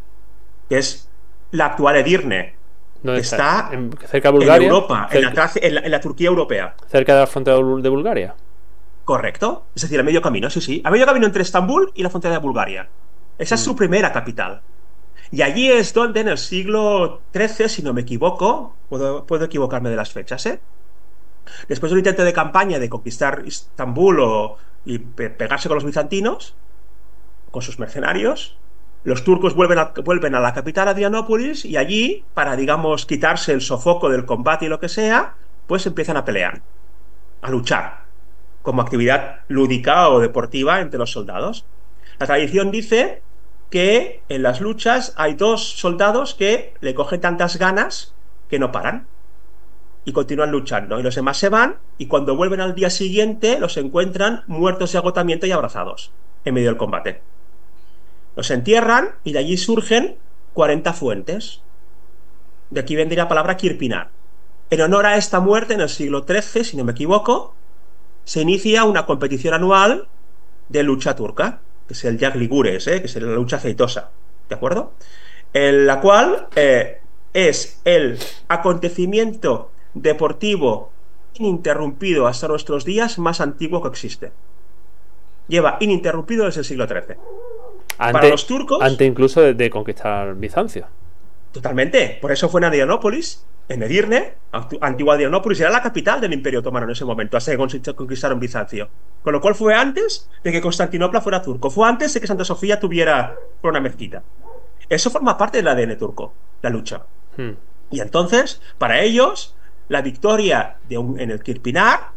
Speaker 3: que es la actual Edirne, que está
Speaker 2: cerca de Bulgaria,
Speaker 3: en Europa, en la Turquía europea.
Speaker 2: Cerca de la frontera de Bulgaria.
Speaker 3: Correcto, es decir, a medio camino, sí. A medio camino entre Estambul y la frontera de Bulgaria. Esa es su primera capital. Y allí es donde en el siglo XIII, si no me equivoco, puedo equivocarme de las fechas, después de un intento de campaña de conquistar Estambul y pegarse con los bizantinos, con sus mercenarios, los turcos vuelven a la capital, Adrianópolis, y allí, para, digamos, quitarse el sofoco del combate y lo que sea, pues empiezan a pelear, a luchar, como actividad lúdica o deportiva entre los soldados. La tradición dice que en las luchas hay dos soldados que le cogen tantas ganas que no paran y continúan luchando, y los demás se van, y cuando vuelven al día siguiente los encuentran muertos de agotamiento y abrazados en medio del combate. Los entierran y de allí surgen 40 fuentes. De aquí vendría la palabra Kirpinar. En honor a esta muerte, en el siglo XIII, si no me equivoco, se inicia una competición anual de lucha turca, que es el Yagligures, que es la lucha aceitosa, ¿de acuerdo? En la cual es el acontecimiento deportivo ininterrumpido hasta nuestros días más antiguo que existe. Lleva ininterrumpido desde el siglo XIII. Para los turcos...
Speaker 2: Antes incluso de conquistar Bizancio.
Speaker 3: Totalmente. Por eso fue en Adrianópolis, en Edirne, antigua Adrianópolis, era la capital del Imperio Otomano en ese momento, hasta que conquistaron Bizancio. Con lo cual fue antes de que Constantinopla fuera turco, fue antes de que Santa Sofía tuviera una mezquita. Eso forma parte del ADN turco, la lucha. Y entonces, para ellos, la victoria en el Kirpinar,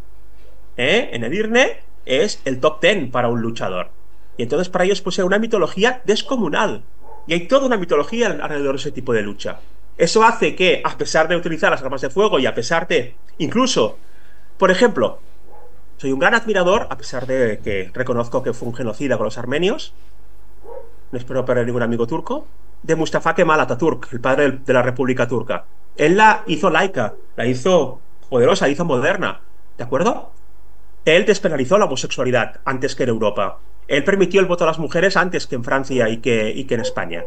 Speaker 3: en Edirne, es el top 10 para un luchador. Y entonces para ellos pues era una mitología descomunal. Y hay toda una mitología alrededor de ese tipo de lucha. Eso hace que, a pesar de utilizar las armas de fuego y a pesar de, incluso, por ejemplo, soy un gran admirador, a pesar de que reconozco que fue un genocida con los armenios, no espero perder ningún amigo turco, de Mustafa Kemal Atatürk, el padre de la República Turca. Él la hizo laica, la hizo poderosa, la hizo moderna, ¿de acuerdo? Él despenalizó la homosexualidad antes que en Europa. Él permitió el voto a las mujeres antes que en Francia y que en España.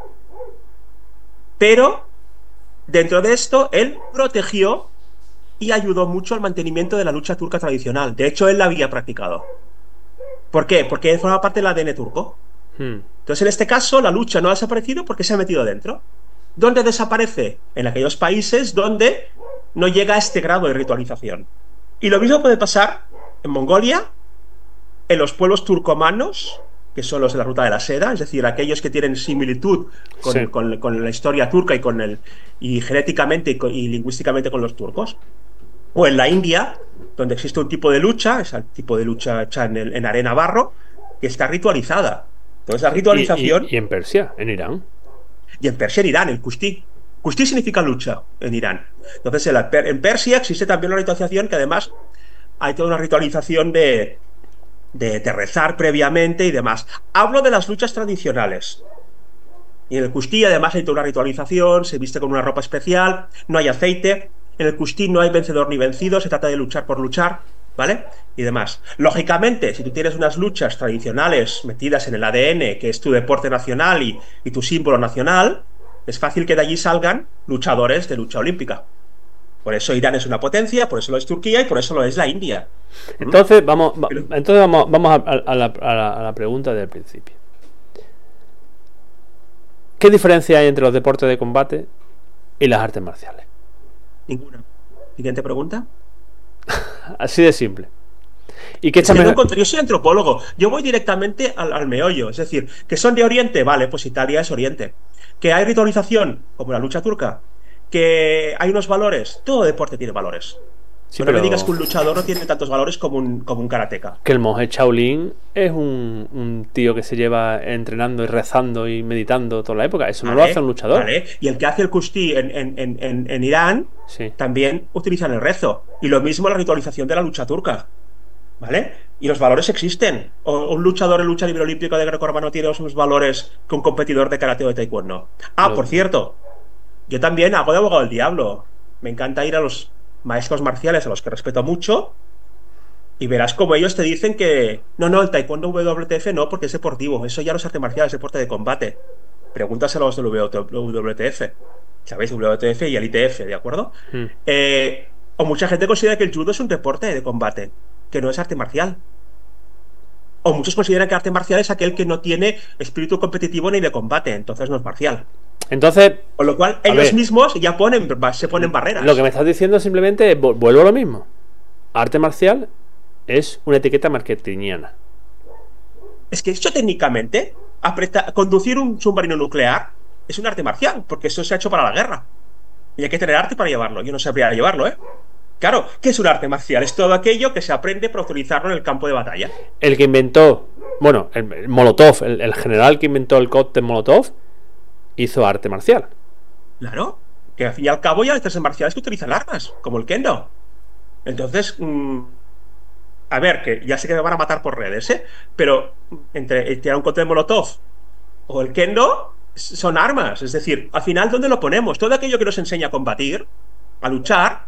Speaker 3: Pero, dentro de esto, él protegió y ayudó mucho al mantenimiento de la lucha turca tradicional. De hecho, él la había practicado. ¿Por qué? Porque forma parte del ADN turco. Entonces, en este caso, la lucha no ha desaparecido porque se ha metido dentro. ¿Dónde desaparece? En aquellos países donde no llega a este grado de ritualización. Y lo mismo puede pasar en Mongolia, en los pueblos turcomanos, que son los de la Ruta de la Seda, es decir, aquellos que tienen similitud con la historia turca y genéticamente y lingüísticamente con los turcos. O en la India, donde existe un tipo de lucha, es el tipo de lucha hecha en arena barro, que está ritualizada. Entonces la ritualización...
Speaker 2: Y en Persia, en Irán.
Speaker 3: Y en Persia, en Irán, el Kushti. Kushti significa lucha en Irán. Entonces en Persia existe también una ritualización que además hay toda una ritualización de rezar previamente y demás. Hablo de las luchas tradicionales. Y en el Kushti además hay toda una ritualización, se viste con una ropa especial, no hay aceite. En el Kushti no hay vencedor ni vencido, se trata de luchar por luchar, ¿vale? Y demás. Lógicamente, si tú tienes unas luchas tradicionales metidas en el ADN, que es tu deporte nacional y tu símbolo nacional, es fácil que de allí salgan luchadores de lucha olímpica. Por eso Irán es una potencia, por eso lo es Turquía y por eso lo es la India.
Speaker 2: Entonces vamos a la pregunta del principio. ¿Qué diferencia hay entre los deportes de combate y las artes marciales?
Speaker 3: Ninguna. Siguiente pregunta.
Speaker 2: Así de simple. ¿Y qué
Speaker 3: yo soy antropólogo, yo voy directamente al meollo, es decir, que son de Oriente, vale, pues Italia es Oriente. Que hay ritualización, como la lucha turca, que hay unos valores, todo deporte tiene valores. Sí, no me digas que un luchador no tiene tantos valores como un karateka.
Speaker 2: Que el monje Shaolin es un tío que se lleva entrenando y rezando y meditando toda la época. Eso no lo hace un luchador.
Speaker 3: Vale. Y el que hace el kushti en Irán también utilizan el rezo. Y lo mismo la ritualización de la lucha turca. ¿Vale? Y los valores existen. O un luchador en lucha libre olímpica de grecorromano tiene los mismos valores que un competidor de karate o de taekwondo. Por cierto, yo también hago de abogado del diablo. Me encanta ir a los maestros marciales a los que respeto mucho y verás como ellos te dicen que no, el taekwondo WTF no, porque es deportivo, eso ya no es arte marcial, es deporte de combate. Pregúntaselo a los del WTF, ¿sabéis? WTF y el ITF, ¿de acuerdo? O mucha gente considera que el judo es un deporte de combate, que no es arte marcial. O muchos consideran que arte marcial es aquel que no tiene espíritu competitivo ni de combate, entonces no es marcial.
Speaker 2: Entonces,
Speaker 3: con lo cual ellos mismos ya se ponen barreras.
Speaker 2: Lo que me estás diciendo simplemente vuelvo a lo mismo. Arte marcial es una etiqueta marketingiana.
Speaker 3: Es que hecho técnicamente, conducir un submarino nuclear es un arte marcial, porque eso se ha hecho para la guerra. Y hay que tener arte para llevarlo. Yo no sabría llevarlo, ¿eh? Claro, ¿qué es un arte marcial? Es todo aquello que se aprende para utilizarlo en el campo de batalla.
Speaker 2: El que inventó, bueno, el Molotov, el general que inventó el cóctel Molotov, hizo arte marcial.
Speaker 3: Claro, que al fin y al cabo ya hay artes marciales que utilizan armas, como el kendo. Entonces, a ver, que ya sé que me van a matar por redes, pero entre tirar un cóctel Molotov o el kendo son armas. Es decir, al final, ¿dónde lo ponemos? Todo aquello que nos enseña a combatir, a luchar,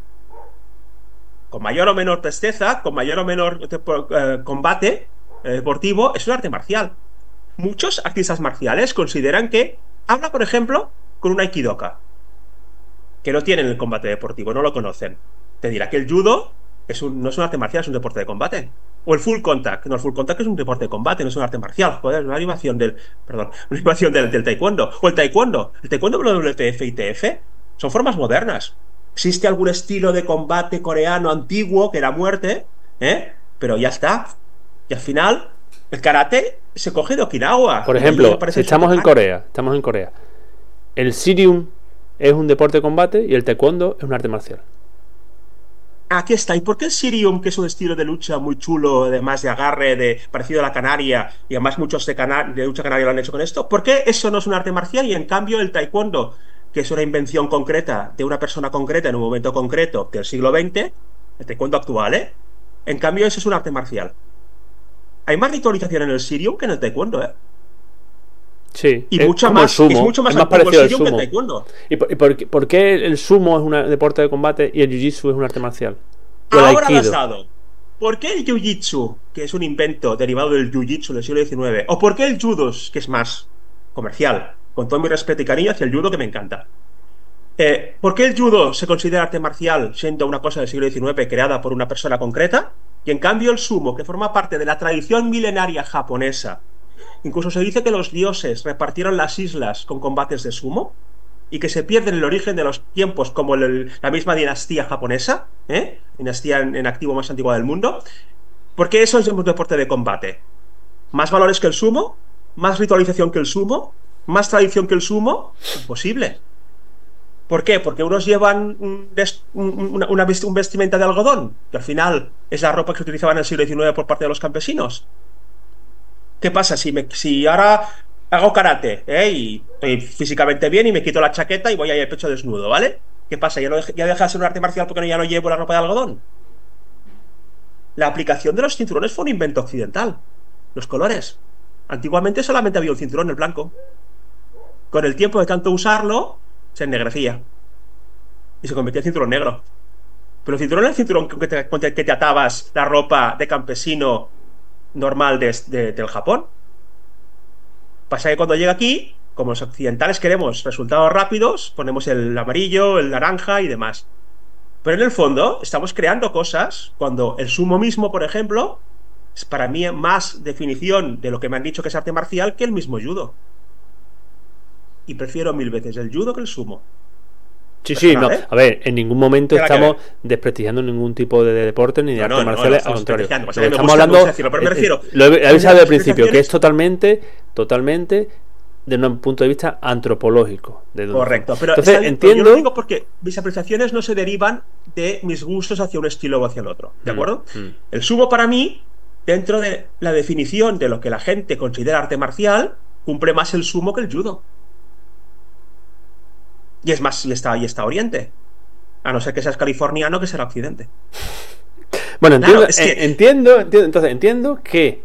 Speaker 3: con mayor o menor presteza, con mayor o menor combate deportivo, es un arte marcial. Muchos artistas marciales consideran que habla, por ejemplo, con un aikidoka, que no tienen el combate deportivo, no lo conocen. Te dirá que el judo no es un arte marcial, es un deporte de combate. O el full contact. No, el full contact es un deporte de combate, no es un arte marcial. Joder, es una animación del taekwondo. O el taekwondo. El taekwondo WTF y ITF son formas modernas. Existe algún estilo de combate coreano antiguo que era muerte, pero ya está. Y al final, el karate se coge de Okinawa.
Speaker 2: Por ejemplo, si estamos en Corea, el Sirium es un deporte de combate y el taekwondo es un arte marcial.
Speaker 3: Aquí está. ¿Y por qué el Sirium, que es un estilo de lucha muy chulo, además de agarre, parecido a la canaria, y además muchos de lucha canaria lo han hecho con esto? ¿Por qué eso no es un arte marcial y en cambio el taekwondo, que es una invención concreta de una persona concreta en un momento concreto del siglo XX, el taekwondo actual, en cambio eso es un arte marcial? Hay más ritualización en el Sirium que en el taekwondo,
Speaker 2: Sí,
Speaker 3: y es mucho más
Speaker 2: parecido al
Speaker 3: sumo que el taekwondo.
Speaker 2: ¿Y por qué el sumo es un deporte de combate y el jiu-jitsu es un arte marcial?
Speaker 3: Ahora lo has dado. ¿Por qué el jiu-jitsu, que es un invento derivado del jiu-jitsu del siglo XIX? ¿O por qué el judo, que es más comercial? Con todo mi respeto y cariño hacia el judo, que me encanta. ¿Por qué el judo se considera arte marcial siendo una cosa del siglo XIX creada por una persona concreta? Y en cambio el sumo, que forma parte de la tradición milenaria japonesa, incluso se dice que los dioses repartieron las islas con combates de sumo y que se pierde el origen de los tiempos como la misma dinastía japonesa, dinastía en activo más antigua del mundo. ¿Por qué eso es un deporte de combate? ¿Más valores que el sumo? ¿Más ritualización que el sumo? ¿Más tradición que el sumo? Imposible. ¿Por qué? Porque unos llevan un vestimenta de algodón, que al final es la ropa que se utilizaba en el siglo XIX por parte de los campesinos. ¿Qué pasa si ahora hago karate y estoy físicamente bien y me quito la chaqueta y voy ahí el pecho desnudo, ¿vale? ¿Qué pasa? ¿Ya deja de ser un arte marcial porque ya no llevo la ropa de algodón? La aplicación de los cinturones fue un invento occidental. Los colores. Antiguamente solamente había un cinturón, el blanco. Con el tiempo de tanto usarlo, se ennegrecía y se convertía en cinturón negro. Pero el cinturón era el cinturón que te atabas la ropa de campesino normal del Japón. Pasa que cuando llega aquí, como los occidentales queremos resultados rápidos, ponemos el amarillo, el naranja y demás. Pero en el fondo estamos creando cosas cuando el sumo mismo, por ejemplo, es para mí más definición de lo que me han dicho que es arte marcial que el mismo judo. Y prefiero 1000 veces el judo que el sumo.
Speaker 2: Sí, no. A ver, en ningún momento estamos desprestigiando ningún tipo de deporte ni de artes marciales, al contrario. Estamos hablando, lo he avisado al principio, que es totalmente desde un punto de vista antropológico.
Speaker 3: Correcto, pero
Speaker 2: entonces entiendo.
Speaker 3: Yo lo digo porque mis apreciaciones no se derivan de mis gustos hacia un estilo o hacia el otro, ¿de acuerdo? El sumo para mí, dentro de la definición de lo que la gente considera arte marcial, cumple más el sumo que el judo. Y es más, y está Oriente. A no ser que seas californiano, que será Occidente.
Speaker 2: Bueno, entiendo que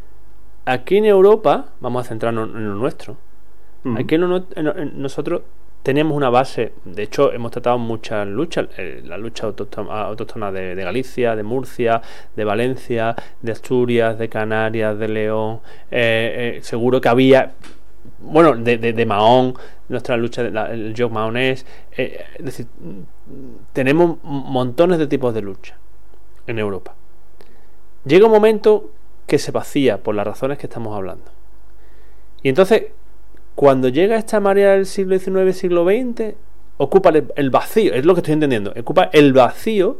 Speaker 2: aquí en Europa, vamos a centrarnos en lo nuestro. Aquí nosotros tenemos una base. De hecho, hemos tratado muchas luchas. La lucha autóctona de Galicia, de Murcia, de Valencia, de Asturias, de Canarias, de León. Seguro que había... Bueno, de Mahón, nuestra lucha, el jog mahonés. Es decir, tenemos montones de tipos de lucha en Europa. Llega un momento que se vacía por las razones que estamos hablando. Y entonces, cuando llega esta marea del siglo XIX, siglo XX, ocupa el vacío, es lo que estoy entendiendo, ocupa el vacío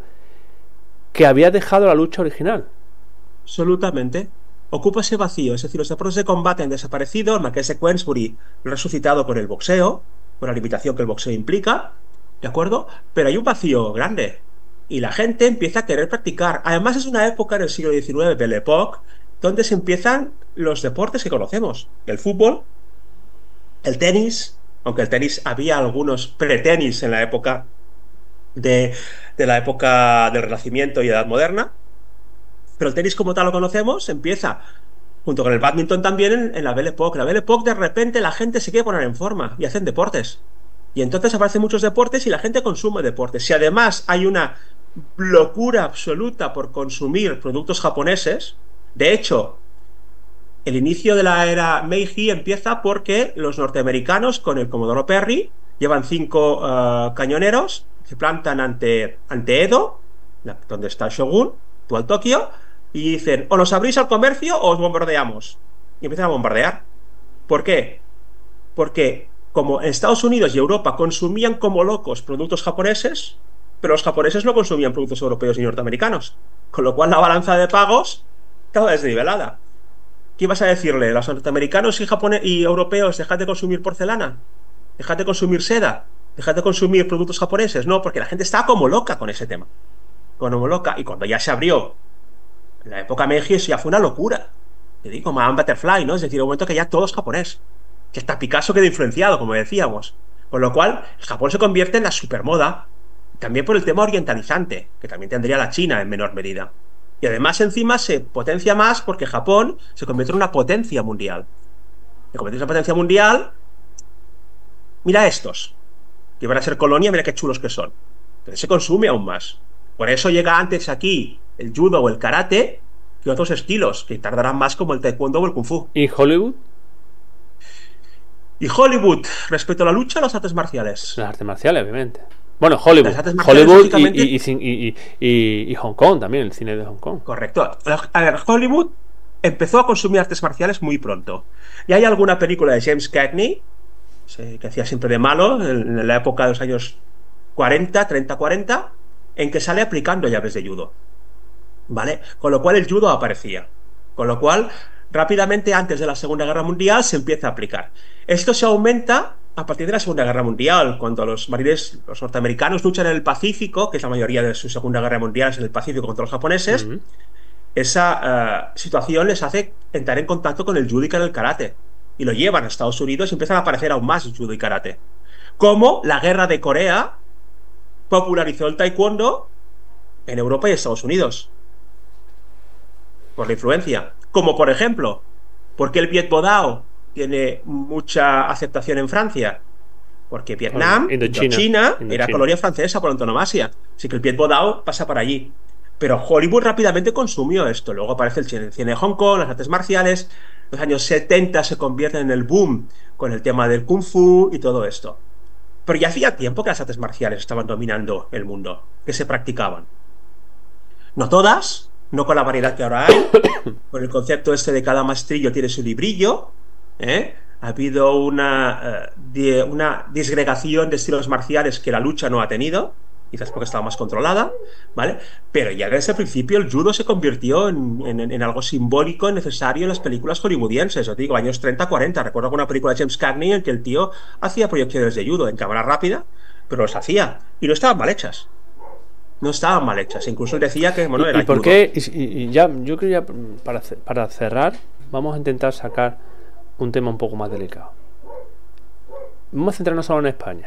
Speaker 2: que había dejado la lucha original.
Speaker 3: Absolutamente. Ocupa ese vacío, es decir, los deportes de combate han desaparecido, el Marqués de Queensbury lo ha resucitado con el boxeo, con la limitación que el boxeo implica, ¿de acuerdo? Pero hay un vacío grande y la gente empieza a querer practicar. Además es una época en el siglo XIX, Belle Époque, donde se empiezan los deportes que conocemos, el fútbol, el tenis, aunque el tenis había algunos pre-tenis en la época de la época del Renacimiento y Edad Moderna. Pero el tenis como tal lo conocemos, empieza junto con el bádminton también en la Belle Époque. La Belle Époque, de repente la gente se quiere poner en forma y hacen deportes. Y entonces aparecen muchos deportes y la gente consume deportes. Si además hay una locura absoluta por consumir productos japoneses, de hecho, el inicio de la era Meiji empieza porque los norteamericanos con el Comodoro Perry llevan 5 cañoneros, se plantan ante Edo, donde está el Shogun, actual Tokio, y dicen, o nos abrís al comercio o os bombardeamos. Y empiezan a bombardear. ¿Por qué? Porque como en Estados Unidos y Europa consumían como locos productos japoneses, pero los japoneses no consumían productos europeos ni norteamericanos. Con lo cual la balanza de pagos estaba desnivelada. ¿Qué ibas a decirle? ¿Los norteamericanos y europeos dejad de consumir porcelana? ¿Dejad de consumir seda? ¿Dejad de consumir productos japoneses? No, porque la gente estaba como loca con ese tema. Como loca. Y cuando ya se abrió en la época Meiji, eso ya fue una locura. Te digo, Madame Butterfly, ¿no? Es decir, un momento que ya todo es japonés. Que hasta Picasso quedó influenciado, como decíamos. Con lo cual, el Japón se convierte en la supermoda. También por el tema orientalizante, que también tendría la China en menor medida. Y además, encima, se potencia más porque Japón se convierte en una potencia mundial. Se convierte en una potencia mundial. Mira estos, que van a ser colonia, mira qué chulos que son. Entonces se consume aún más. Por eso llega antes aquí el judo o el karate que otros estilos, que tardarán más como el taekwondo o el kung fu.
Speaker 2: ¿Y Hollywood?
Speaker 3: ¿Y Hollywood respecto a la lucha o las artes marciales?
Speaker 2: Las artes marciales, obviamente. Bueno, Hollywood.
Speaker 3: Las artes marciales,
Speaker 2: Hollywood
Speaker 3: lógicamente...
Speaker 2: y Hong Kong también, el cine de Hong Kong.
Speaker 3: Correcto. A ver, Hollywood empezó a consumir artes marciales muy pronto. Y hay alguna película de James Cagney, que hacía siempre de malo, en la época de los años 40, 30, 40, en que sale aplicando llaves de judo. ¿Vale? Con lo cual el judo aparecía. Con lo cual, rápidamente antes de la Segunda Guerra Mundial se empieza a aplicar. Esto se aumenta a partir de la Segunda Guerra Mundial, cuando los marines, los norteamericanos luchan en el Pacífico, que es la mayoría de su Segunda Guerra Mundial, es en el Pacífico contra los japoneses. Esa situación les hace entrar en contacto con el judo y con el karate. Y lo llevan a Estados Unidos y empiezan a aparecer aún más judo y karate. Como la guerra de Corea popularizó el taekwondo en Europa y Estados Unidos. Por la influencia. Como por ejemplo, ¿por qué el Viet Vo Dao tiene mucha aceptación en Francia? Porque Vietnam, Indochina, era colonia francesa por antonomasia. Así que el Viet Vo Dao pasa por allí. Pero Hollywood rápidamente consumió esto. Luego aparece el cine de Hong Kong, las artes marciales. Los años 70 se convierten en el boom con el tema del Kung Fu y todo esto. Pero ya hacía tiempo que las artes marciales estaban dominando el mundo, que se practicaban. No todas, no con la variedad que ahora hay, con el concepto este de cada maestrillo tiene su librillo, Ha habido una disgregación de estilos marciales que la lucha no ha tenido, quizás porque estaba más controlada, ¿vale? Pero ya desde el principio el judo se convirtió en algo simbólico necesario en las películas hollywoodienses, os digo, años 30-40. Recuerdo alguna película de James Cagney en que el tío hacía proyecciones de judo en cámara rápida, pero los hacía, y no estaban mal hechas. No estaban mal hechas, incluso él decía que, bueno, era
Speaker 2: ¿Y por qué? Y ya, yo creo ya, para cerrar, vamos a intentar sacar un tema un poco más delicado. Vamos a centrarnos solo en España.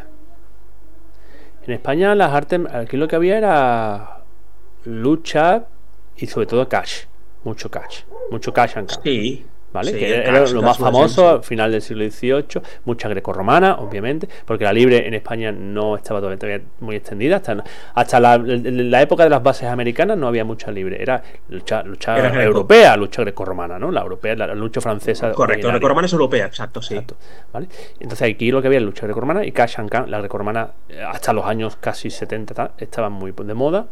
Speaker 2: En España las artes, aquí lo que había era lucha y sobre todo cash, mucho cash and cash.
Speaker 3: Sí.
Speaker 2: ¿Vale?
Speaker 3: Sí,
Speaker 2: que era lo más famoso al final del siglo XVIII, mucha grecorromana, obviamente, porque la libre en España no estaba todavía muy extendida, hasta la época de las bases americanas no había mucha libre, era lucha europea, lucha grecorromana, ¿no? La europea, la lucha francesa.
Speaker 3: Correcto, la grecorromana es europea, exacto, sí. Exacto,
Speaker 2: ¿vale? Entonces aquí lo que había es lucha grecorromana y cash and can, la grecorromana hasta los años casi 70 estaban muy de moda.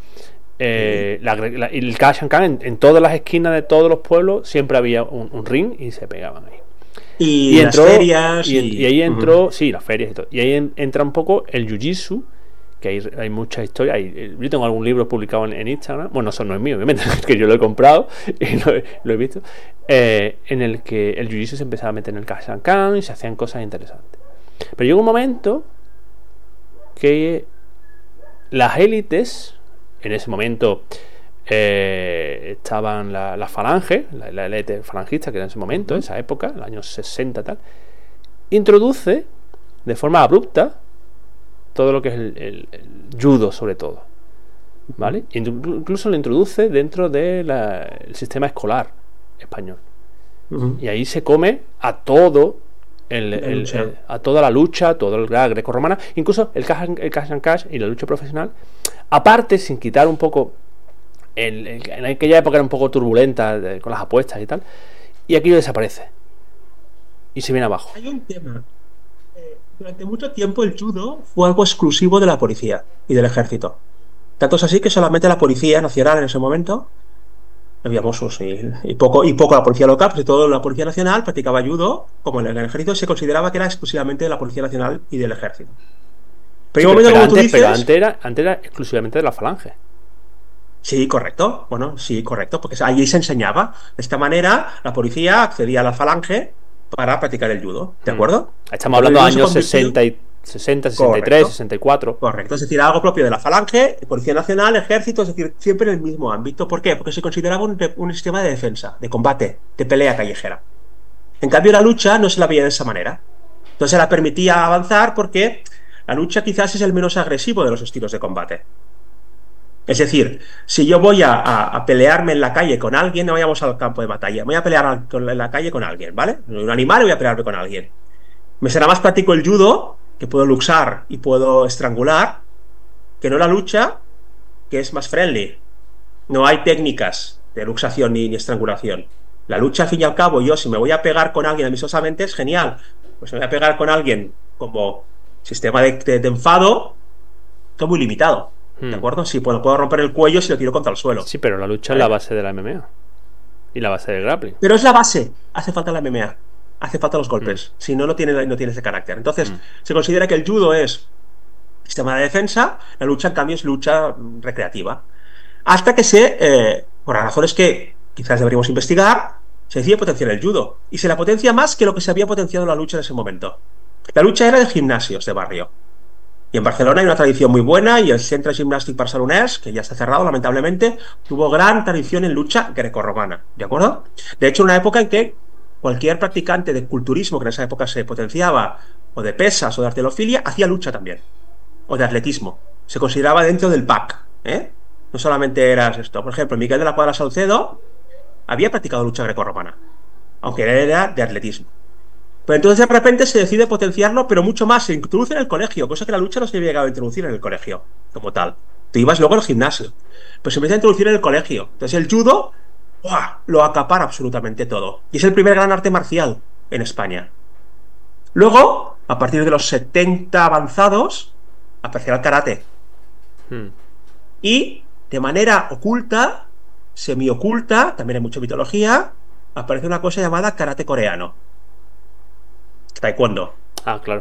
Speaker 2: El cash and can en todas las esquinas de todos los pueblos siempre había un ring y se pegaban ahí.
Speaker 3: Y entró, las ferias
Speaker 2: y ahí entró, sí, las ferias y todo. Y ahí entra un poco el jiu-jitsu, que hay mucha historia. Yo tengo algún libro publicado en Instagram, bueno, eso no es mío, obviamente, es que yo lo he comprado y lo he visto, en el que el jiu-jitsu se empezaba a meter en el cash and can y se hacían cosas interesantes. Pero llegó un momento que las élites, en ese momento estaban la falange, la élite falangista, que era en ese momento, en esa época, en los años 60 tal, introduce de forma abrupta todo lo que es el judo, sobre todo, ¿vale? Incluso lo introduce dentro del sistema escolar español. Y ahí se come a todo a toda la lucha, todo el grecorromana, incluso el cash and cash y la lucha profesional, aparte, sin quitar un poco en aquella época era un poco turbulenta con las apuestas y tal, y aquello desaparece y se viene abajo.
Speaker 3: Hay un tema. Durante mucho tiempo el judo fue algo exclusivo de la policía y del ejército, tanto es así que solamente la policía nacional en ese momento, había mozos y poco la policía local, pues todo la policía nacional practicaba judo, como en el ejército se consideraba que era exclusivamente de la policía nacional y del ejército.
Speaker 2: Pero antes era exclusivamente de la falange.
Speaker 3: Sí, correcto. Bueno, sí, correcto, porque allí se enseñaba. De esta manera, la policía accedía a la falange para practicar el judo, ¿de acuerdo?
Speaker 2: Estamos hablando de años 60, 63, correcto. 64.
Speaker 3: Correcto, es decir, algo propio de la falange, Policía Nacional, Ejército, es decir, siempre en el mismo ámbito. ¿Por qué? Porque se consideraba un sistema de defensa, de combate, de pelea callejera. En cambio, la lucha no se la veía de esa manera. Entonces se la permitía avanzar porque la lucha quizás es el menos agresivo de los estilos de combate. Es decir, si yo voy a pelearme en la calle con alguien, no vayamos al campo de batalla, voy a pelear en la calle con alguien, ¿vale? Un animal y voy a pelearme con alguien. Me será más práctico el judo, que puedo luxar y puedo estrangular, que no la lucha, que es más friendly. No hay técnicas de luxación ni estrangulación. La lucha, al fin y al cabo, yo si me voy a pegar con alguien amistosamente es genial. Pues me voy a pegar con alguien como sistema de enfado, todo muy limitado. ¿De acuerdo? Sí, puedo romper el cuello si lo tiro contra el suelo.
Speaker 2: Sí, pero la lucha es la base de la MMA. Y la base del grappling.
Speaker 3: Pero es la base. Hace falta la MMA. Hace falta los golpes. Si no, no tiene ese carácter. Entonces, se considera que el judo es sistema de defensa, la lucha, en cambio, es lucha recreativa. Hasta que por razones que quizás deberíamos investigar, se decide potenciar el judo. Y se la potencia más que lo que se había potenciado en la lucha en ese momento. La lucha era de gimnasios de barrio. Y en Barcelona hay una tradición muy buena, y el Centre Gimnàstic Barcelonès, que ya está cerrado lamentablemente, tuvo gran tradición en lucha grecorromana, ¿de acuerdo? De hecho, una época en que cualquier practicante de culturismo, que en esa época se potenciaba, o de pesas o de halterofilia, hacía lucha también, o de atletismo. Se consideraba dentro del pack, ¿eh? No solamente eras esto. Por ejemplo, Miguel de la Cuadra Salcedo había practicado lucha grecorromana, aunque era de atletismo. Pero entonces de repente se decide potenciarlo, pero mucho más, se introduce en el colegio, cosa que la lucha no se había llegado a introducir en el colegio, como tal. Tú ibas luego al gimnasio, pero se empieza a introducir en el colegio. Entonces el judo lo acapara absolutamente todo. Y es el primer gran arte marcial en España. Luego, a partir de los 70 avanzados, aparecerá el karate. Y de manera oculta, semioculta, también hay mucha mitología, aparece una cosa llamada karate coreano. Taekwondo.
Speaker 2: Ah, claro.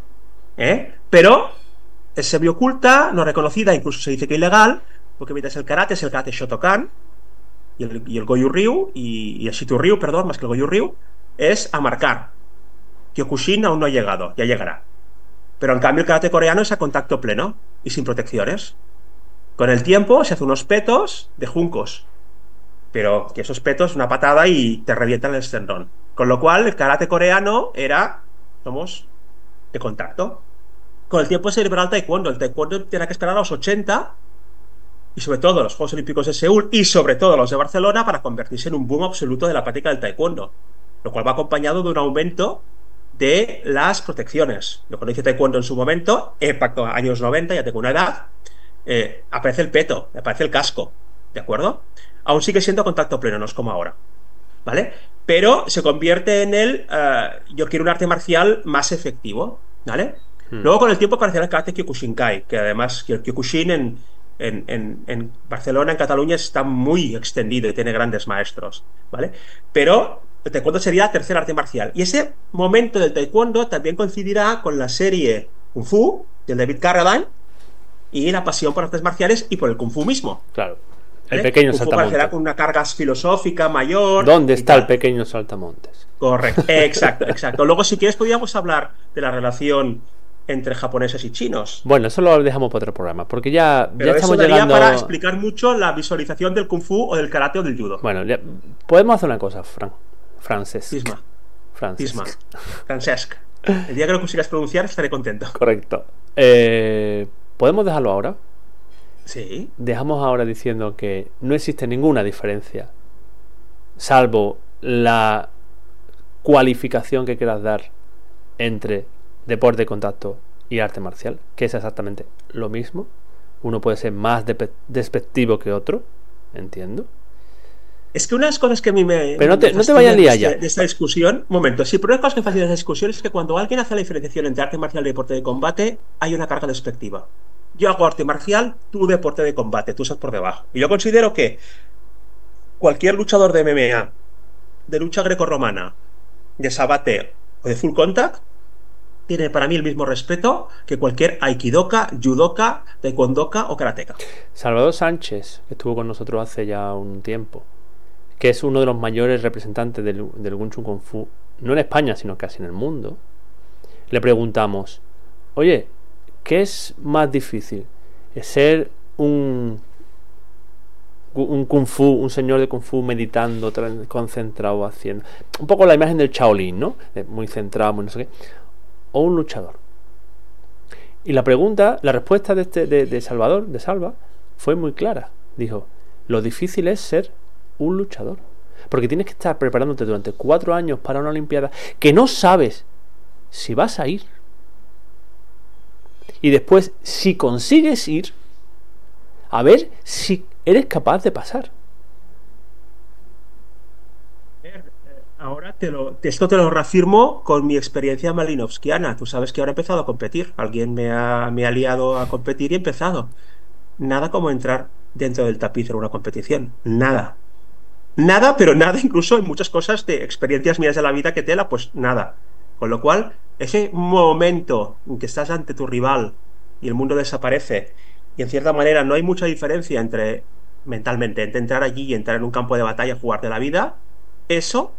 Speaker 3: Pero es semioculta, no reconocida, incluso se dice que ilegal, porque mientras el karate es el karate Shotokan y el Goju Ryu y el Shitu Ryu, perdón, más que el Goju Ryu, es a marcar. Kyokushin aún no ha llegado, ya llegará. Pero en cambio el karate coreano es a contacto pleno y sin protecciones. Con el tiempo se hace unos petos de juncos, pero que esos petos, una patada y te revientan el esternón. Con lo cual, el karate coreano somos de contacto. Con el tiempo se liberó el taekwondo. El taekwondo tiene que esperar a los 80, y sobre todo los Juegos Olímpicos de Seúl, y sobre todo los de Barcelona, para convertirse en un boom absoluto de la práctica del taekwondo. Lo cual va acompañado de un aumento de las protecciones. Yo cuando hice taekwondo en su momento, años 90, ya tengo una edad, aparece el peto, aparece el casco, ¿de acuerdo? Aún sigue siendo contacto pleno, no es como ahora, ¿vale? Pero se convierte en yo quiero un arte marcial más efectivo, ¿vale? Luego con el tiempo aparecerá el karate Kyokushinkai, que además el Kyokushin en Barcelona, en Cataluña, está muy extendido y tiene grandes maestros, ¿vale? Pero el taekwondo sería el tercer arte marcial. Y ese momento del taekwondo también coincidirá con la serie Kung Fu, del David Carradine, y la pasión por artes marciales y por el Kung Fu mismo.
Speaker 2: Claro. El pequeño
Speaker 3: Kung Fu
Speaker 2: saltamontes.
Speaker 3: aparecerá con una carga filosófica mayor.
Speaker 2: ¿Dónde está el pequeño saltamontes?
Speaker 3: Correcto, exacto. Luego, si quieres, podríamos hablar de la relación entre japoneses y chinos.
Speaker 2: Bueno, eso lo dejamos para otro programa, porque ya estamos
Speaker 3: eso daría
Speaker 2: llegando
Speaker 3: para explicar mucho la visualización del Kung Fu o del karate o del judo.
Speaker 2: Bueno, podemos hacer una cosa, Francesc.
Speaker 3: Francesc. El día que lo consigas pronunciar estaré contento.
Speaker 2: Correcto. ¿Podemos dejarlo ahora?
Speaker 3: Sí.
Speaker 2: Dejamos ahora diciendo que no existe ninguna diferencia, salvo la cualificación que quieras dar entre deporte de contacto y arte marcial, que es exactamente lo mismo. Uno puede ser más despectivo que otro, entiendo.
Speaker 3: Es que una de las cosas que a mí me...
Speaker 2: Pero no te vayas a liar ya.
Speaker 3: De esta discusión... Momento, sí, pero una de las cosas que me fascina de esta discusión es que cuando alguien hace la diferenciación entre arte marcial y deporte de combate, hay una carga despectiva. Yo hago arte marcial, tú deporte de combate, tú estás por debajo. Y yo considero que cualquier luchador de MMA, de lucha grecorromana, de sabate o de full contact, tiene para mí el mismo respeto que cualquier aikidoka, judoka, taekwondoka o karateka.
Speaker 2: Salvador Sánchez, que estuvo con nosotros hace ya un tiempo, que es uno de los mayores representantes del Wing Chun Kung Fu, no en España, sino casi en el mundo, le preguntamos, oye, ¿qué es más difícil? ¿Es ser un Kung Fu, un señor de Kung Fu meditando, concentrado, haciendo un poco la imagen del Shaolin, ¿no? Muy centrado, muy no sé qué, o un luchador? Y la respuesta de Salvador, de Salva, fue muy clara. Dijo, lo difícil es ser un luchador, porque tienes que estar preparándote durante 4 años para una olimpiada que no sabes si vas a ir, y después, si consigues ir, a ver si eres capaz de pasar.
Speaker 3: Ahora esto te lo reafirmo con mi experiencia malinovskiana. Tú sabes que ahora he empezado a competir. Alguien me ha liado a competir y he empezado. Nada como entrar dentro del tapiz en una competición. Nada. Nada, pero nada, incluso en muchas cosas de experiencias mías de la vida que tela, pues nada. Con lo cual, ese momento en que estás ante tu rival y el mundo desaparece, y en cierta manera no hay mucha diferencia mentalmente, entre entrar allí y entrar en un campo de batalla, jugar de la vida, eso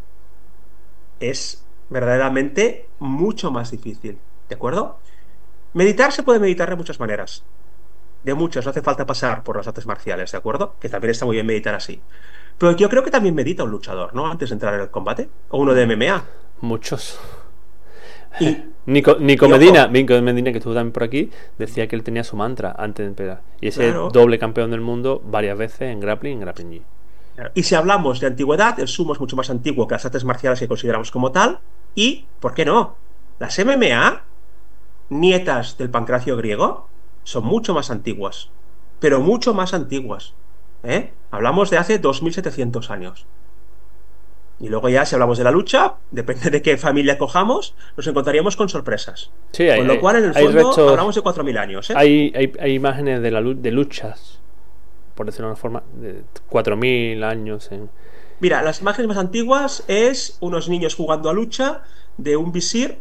Speaker 3: es verdaderamente mucho más difícil, ¿de acuerdo? Meditar se puede meditar de muchas maneras. De muchas, no hace falta pasar por las artes marciales, ¿de acuerdo? Que también está muy bien meditar así. Pero yo creo que también medita un luchador, ¿no? Antes de entrar en el combate. O uno de MMA.
Speaker 2: Muchos.
Speaker 3: Y
Speaker 2: Nico Medina, que estuvo también por aquí, decía que él tenía su mantra antes de empezar. Y ese
Speaker 3: claro,
Speaker 2: doble campeón del mundo varias veces en grappling y en grappling G.
Speaker 3: Y si hablamos de antigüedad, el sumo es mucho más antiguo que las artes marciales que consideramos como tal. Y, ¿por qué no? Las MMA, nietas del pancracio griego, son mucho más antiguas. Pero mucho más antiguas. Hablamos de hace 2700 años. Y luego ya, si hablamos de la lucha, depende de qué familia cojamos, nos encontraríamos con sorpresas.
Speaker 2: Sí,
Speaker 3: con lo cual, en el fondo,
Speaker 2: restos,
Speaker 3: hablamos de 4000 años.
Speaker 2: Hay imágenes de luchas, por decirlo de una forma, de 4000 años.
Speaker 3: Mira, las imágenes más antiguas es unos niños jugando a lucha de un visir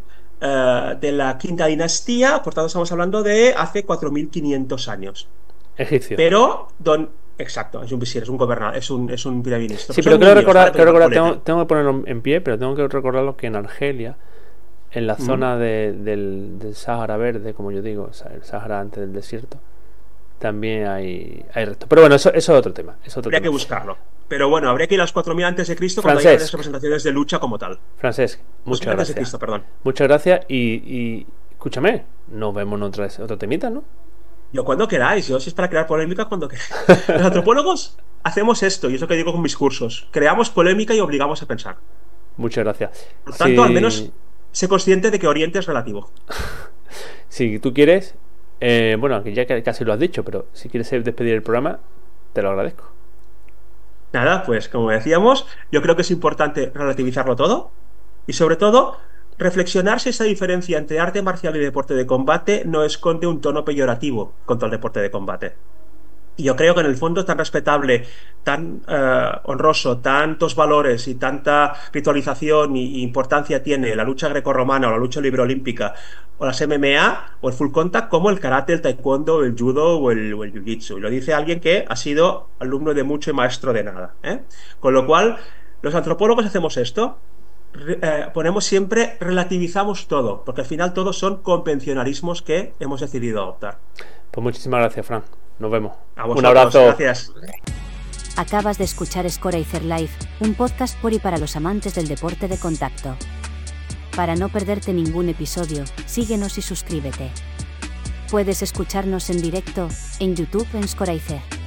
Speaker 3: de la quinta dinastía, por tanto estamos hablando de hace 4500 años.
Speaker 2: Egipcio.
Speaker 3: Pero, exacto, es un visir, es un gobernador, es un piramidista.
Speaker 2: Sí, pero quiero recordar, tengo que ponerlo en pie, pero tengo que recordarlo que en Argelia, en la zona del Sáhara Verde, como yo digo, el Sáhara antes del desierto, también hay restos. Pero bueno, eso es otro tema.
Speaker 3: Habría que buscarlo. Pero bueno, habría que ir a los 4000 antes de Cristo cuando haya las representaciones de lucha como tal.
Speaker 2: Francesc, muchas gracias.
Speaker 3: Cristo, perdón.
Speaker 2: Muchas gracias y escúchame, nos vemos en otro temita, ¿no?
Speaker 3: Yo cuando queráis, si es para crear polémica, cuando queráis. Los antropólogos hacemos esto, y es lo que digo con mis cursos. Creamos polémica y obligamos a pensar.
Speaker 2: Muchas gracias.
Speaker 3: Por tanto, al menos sé consciente de que Oriente es relativo.
Speaker 2: Si tú quieres, bueno, aunque ya casi lo has dicho, pero si quieres despedir el programa, te lo agradezco.
Speaker 3: Nada, pues como decíamos, yo creo que es importante relativizarlo todo y sobre todo reflexionar si esa diferencia entre arte marcial y deporte de combate no esconde un tono peyorativo contra el deporte de combate. Y yo creo que en el fondo tan respetable, tan honroso, tantos valores y tanta ritualización y importancia tiene la lucha grecorromana o la lucha libre olímpica o las MMA o el full contact como el karate, el taekwondo, el judo o el jiu-jitsu. Y lo dice alguien que ha sido alumno de mucho y maestro de nada. Con lo cual, los antropólogos hacemos esto. Ponemos siempre, relativizamos todo, porque al final todos son convencionalismos que hemos decidido adoptar.
Speaker 2: Pues muchísimas gracias, Fran. Nos vemos.
Speaker 3: A vosotros,
Speaker 2: un abrazo.
Speaker 3: Gracias.
Speaker 4: Acabas de escuchar Scoracer Live, un podcast por y para los amantes del deporte de contacto. Para no perderte ningún episodio, síguenos y suscríbete. Puedes escucharnos en directo en YouTube en Scoracer.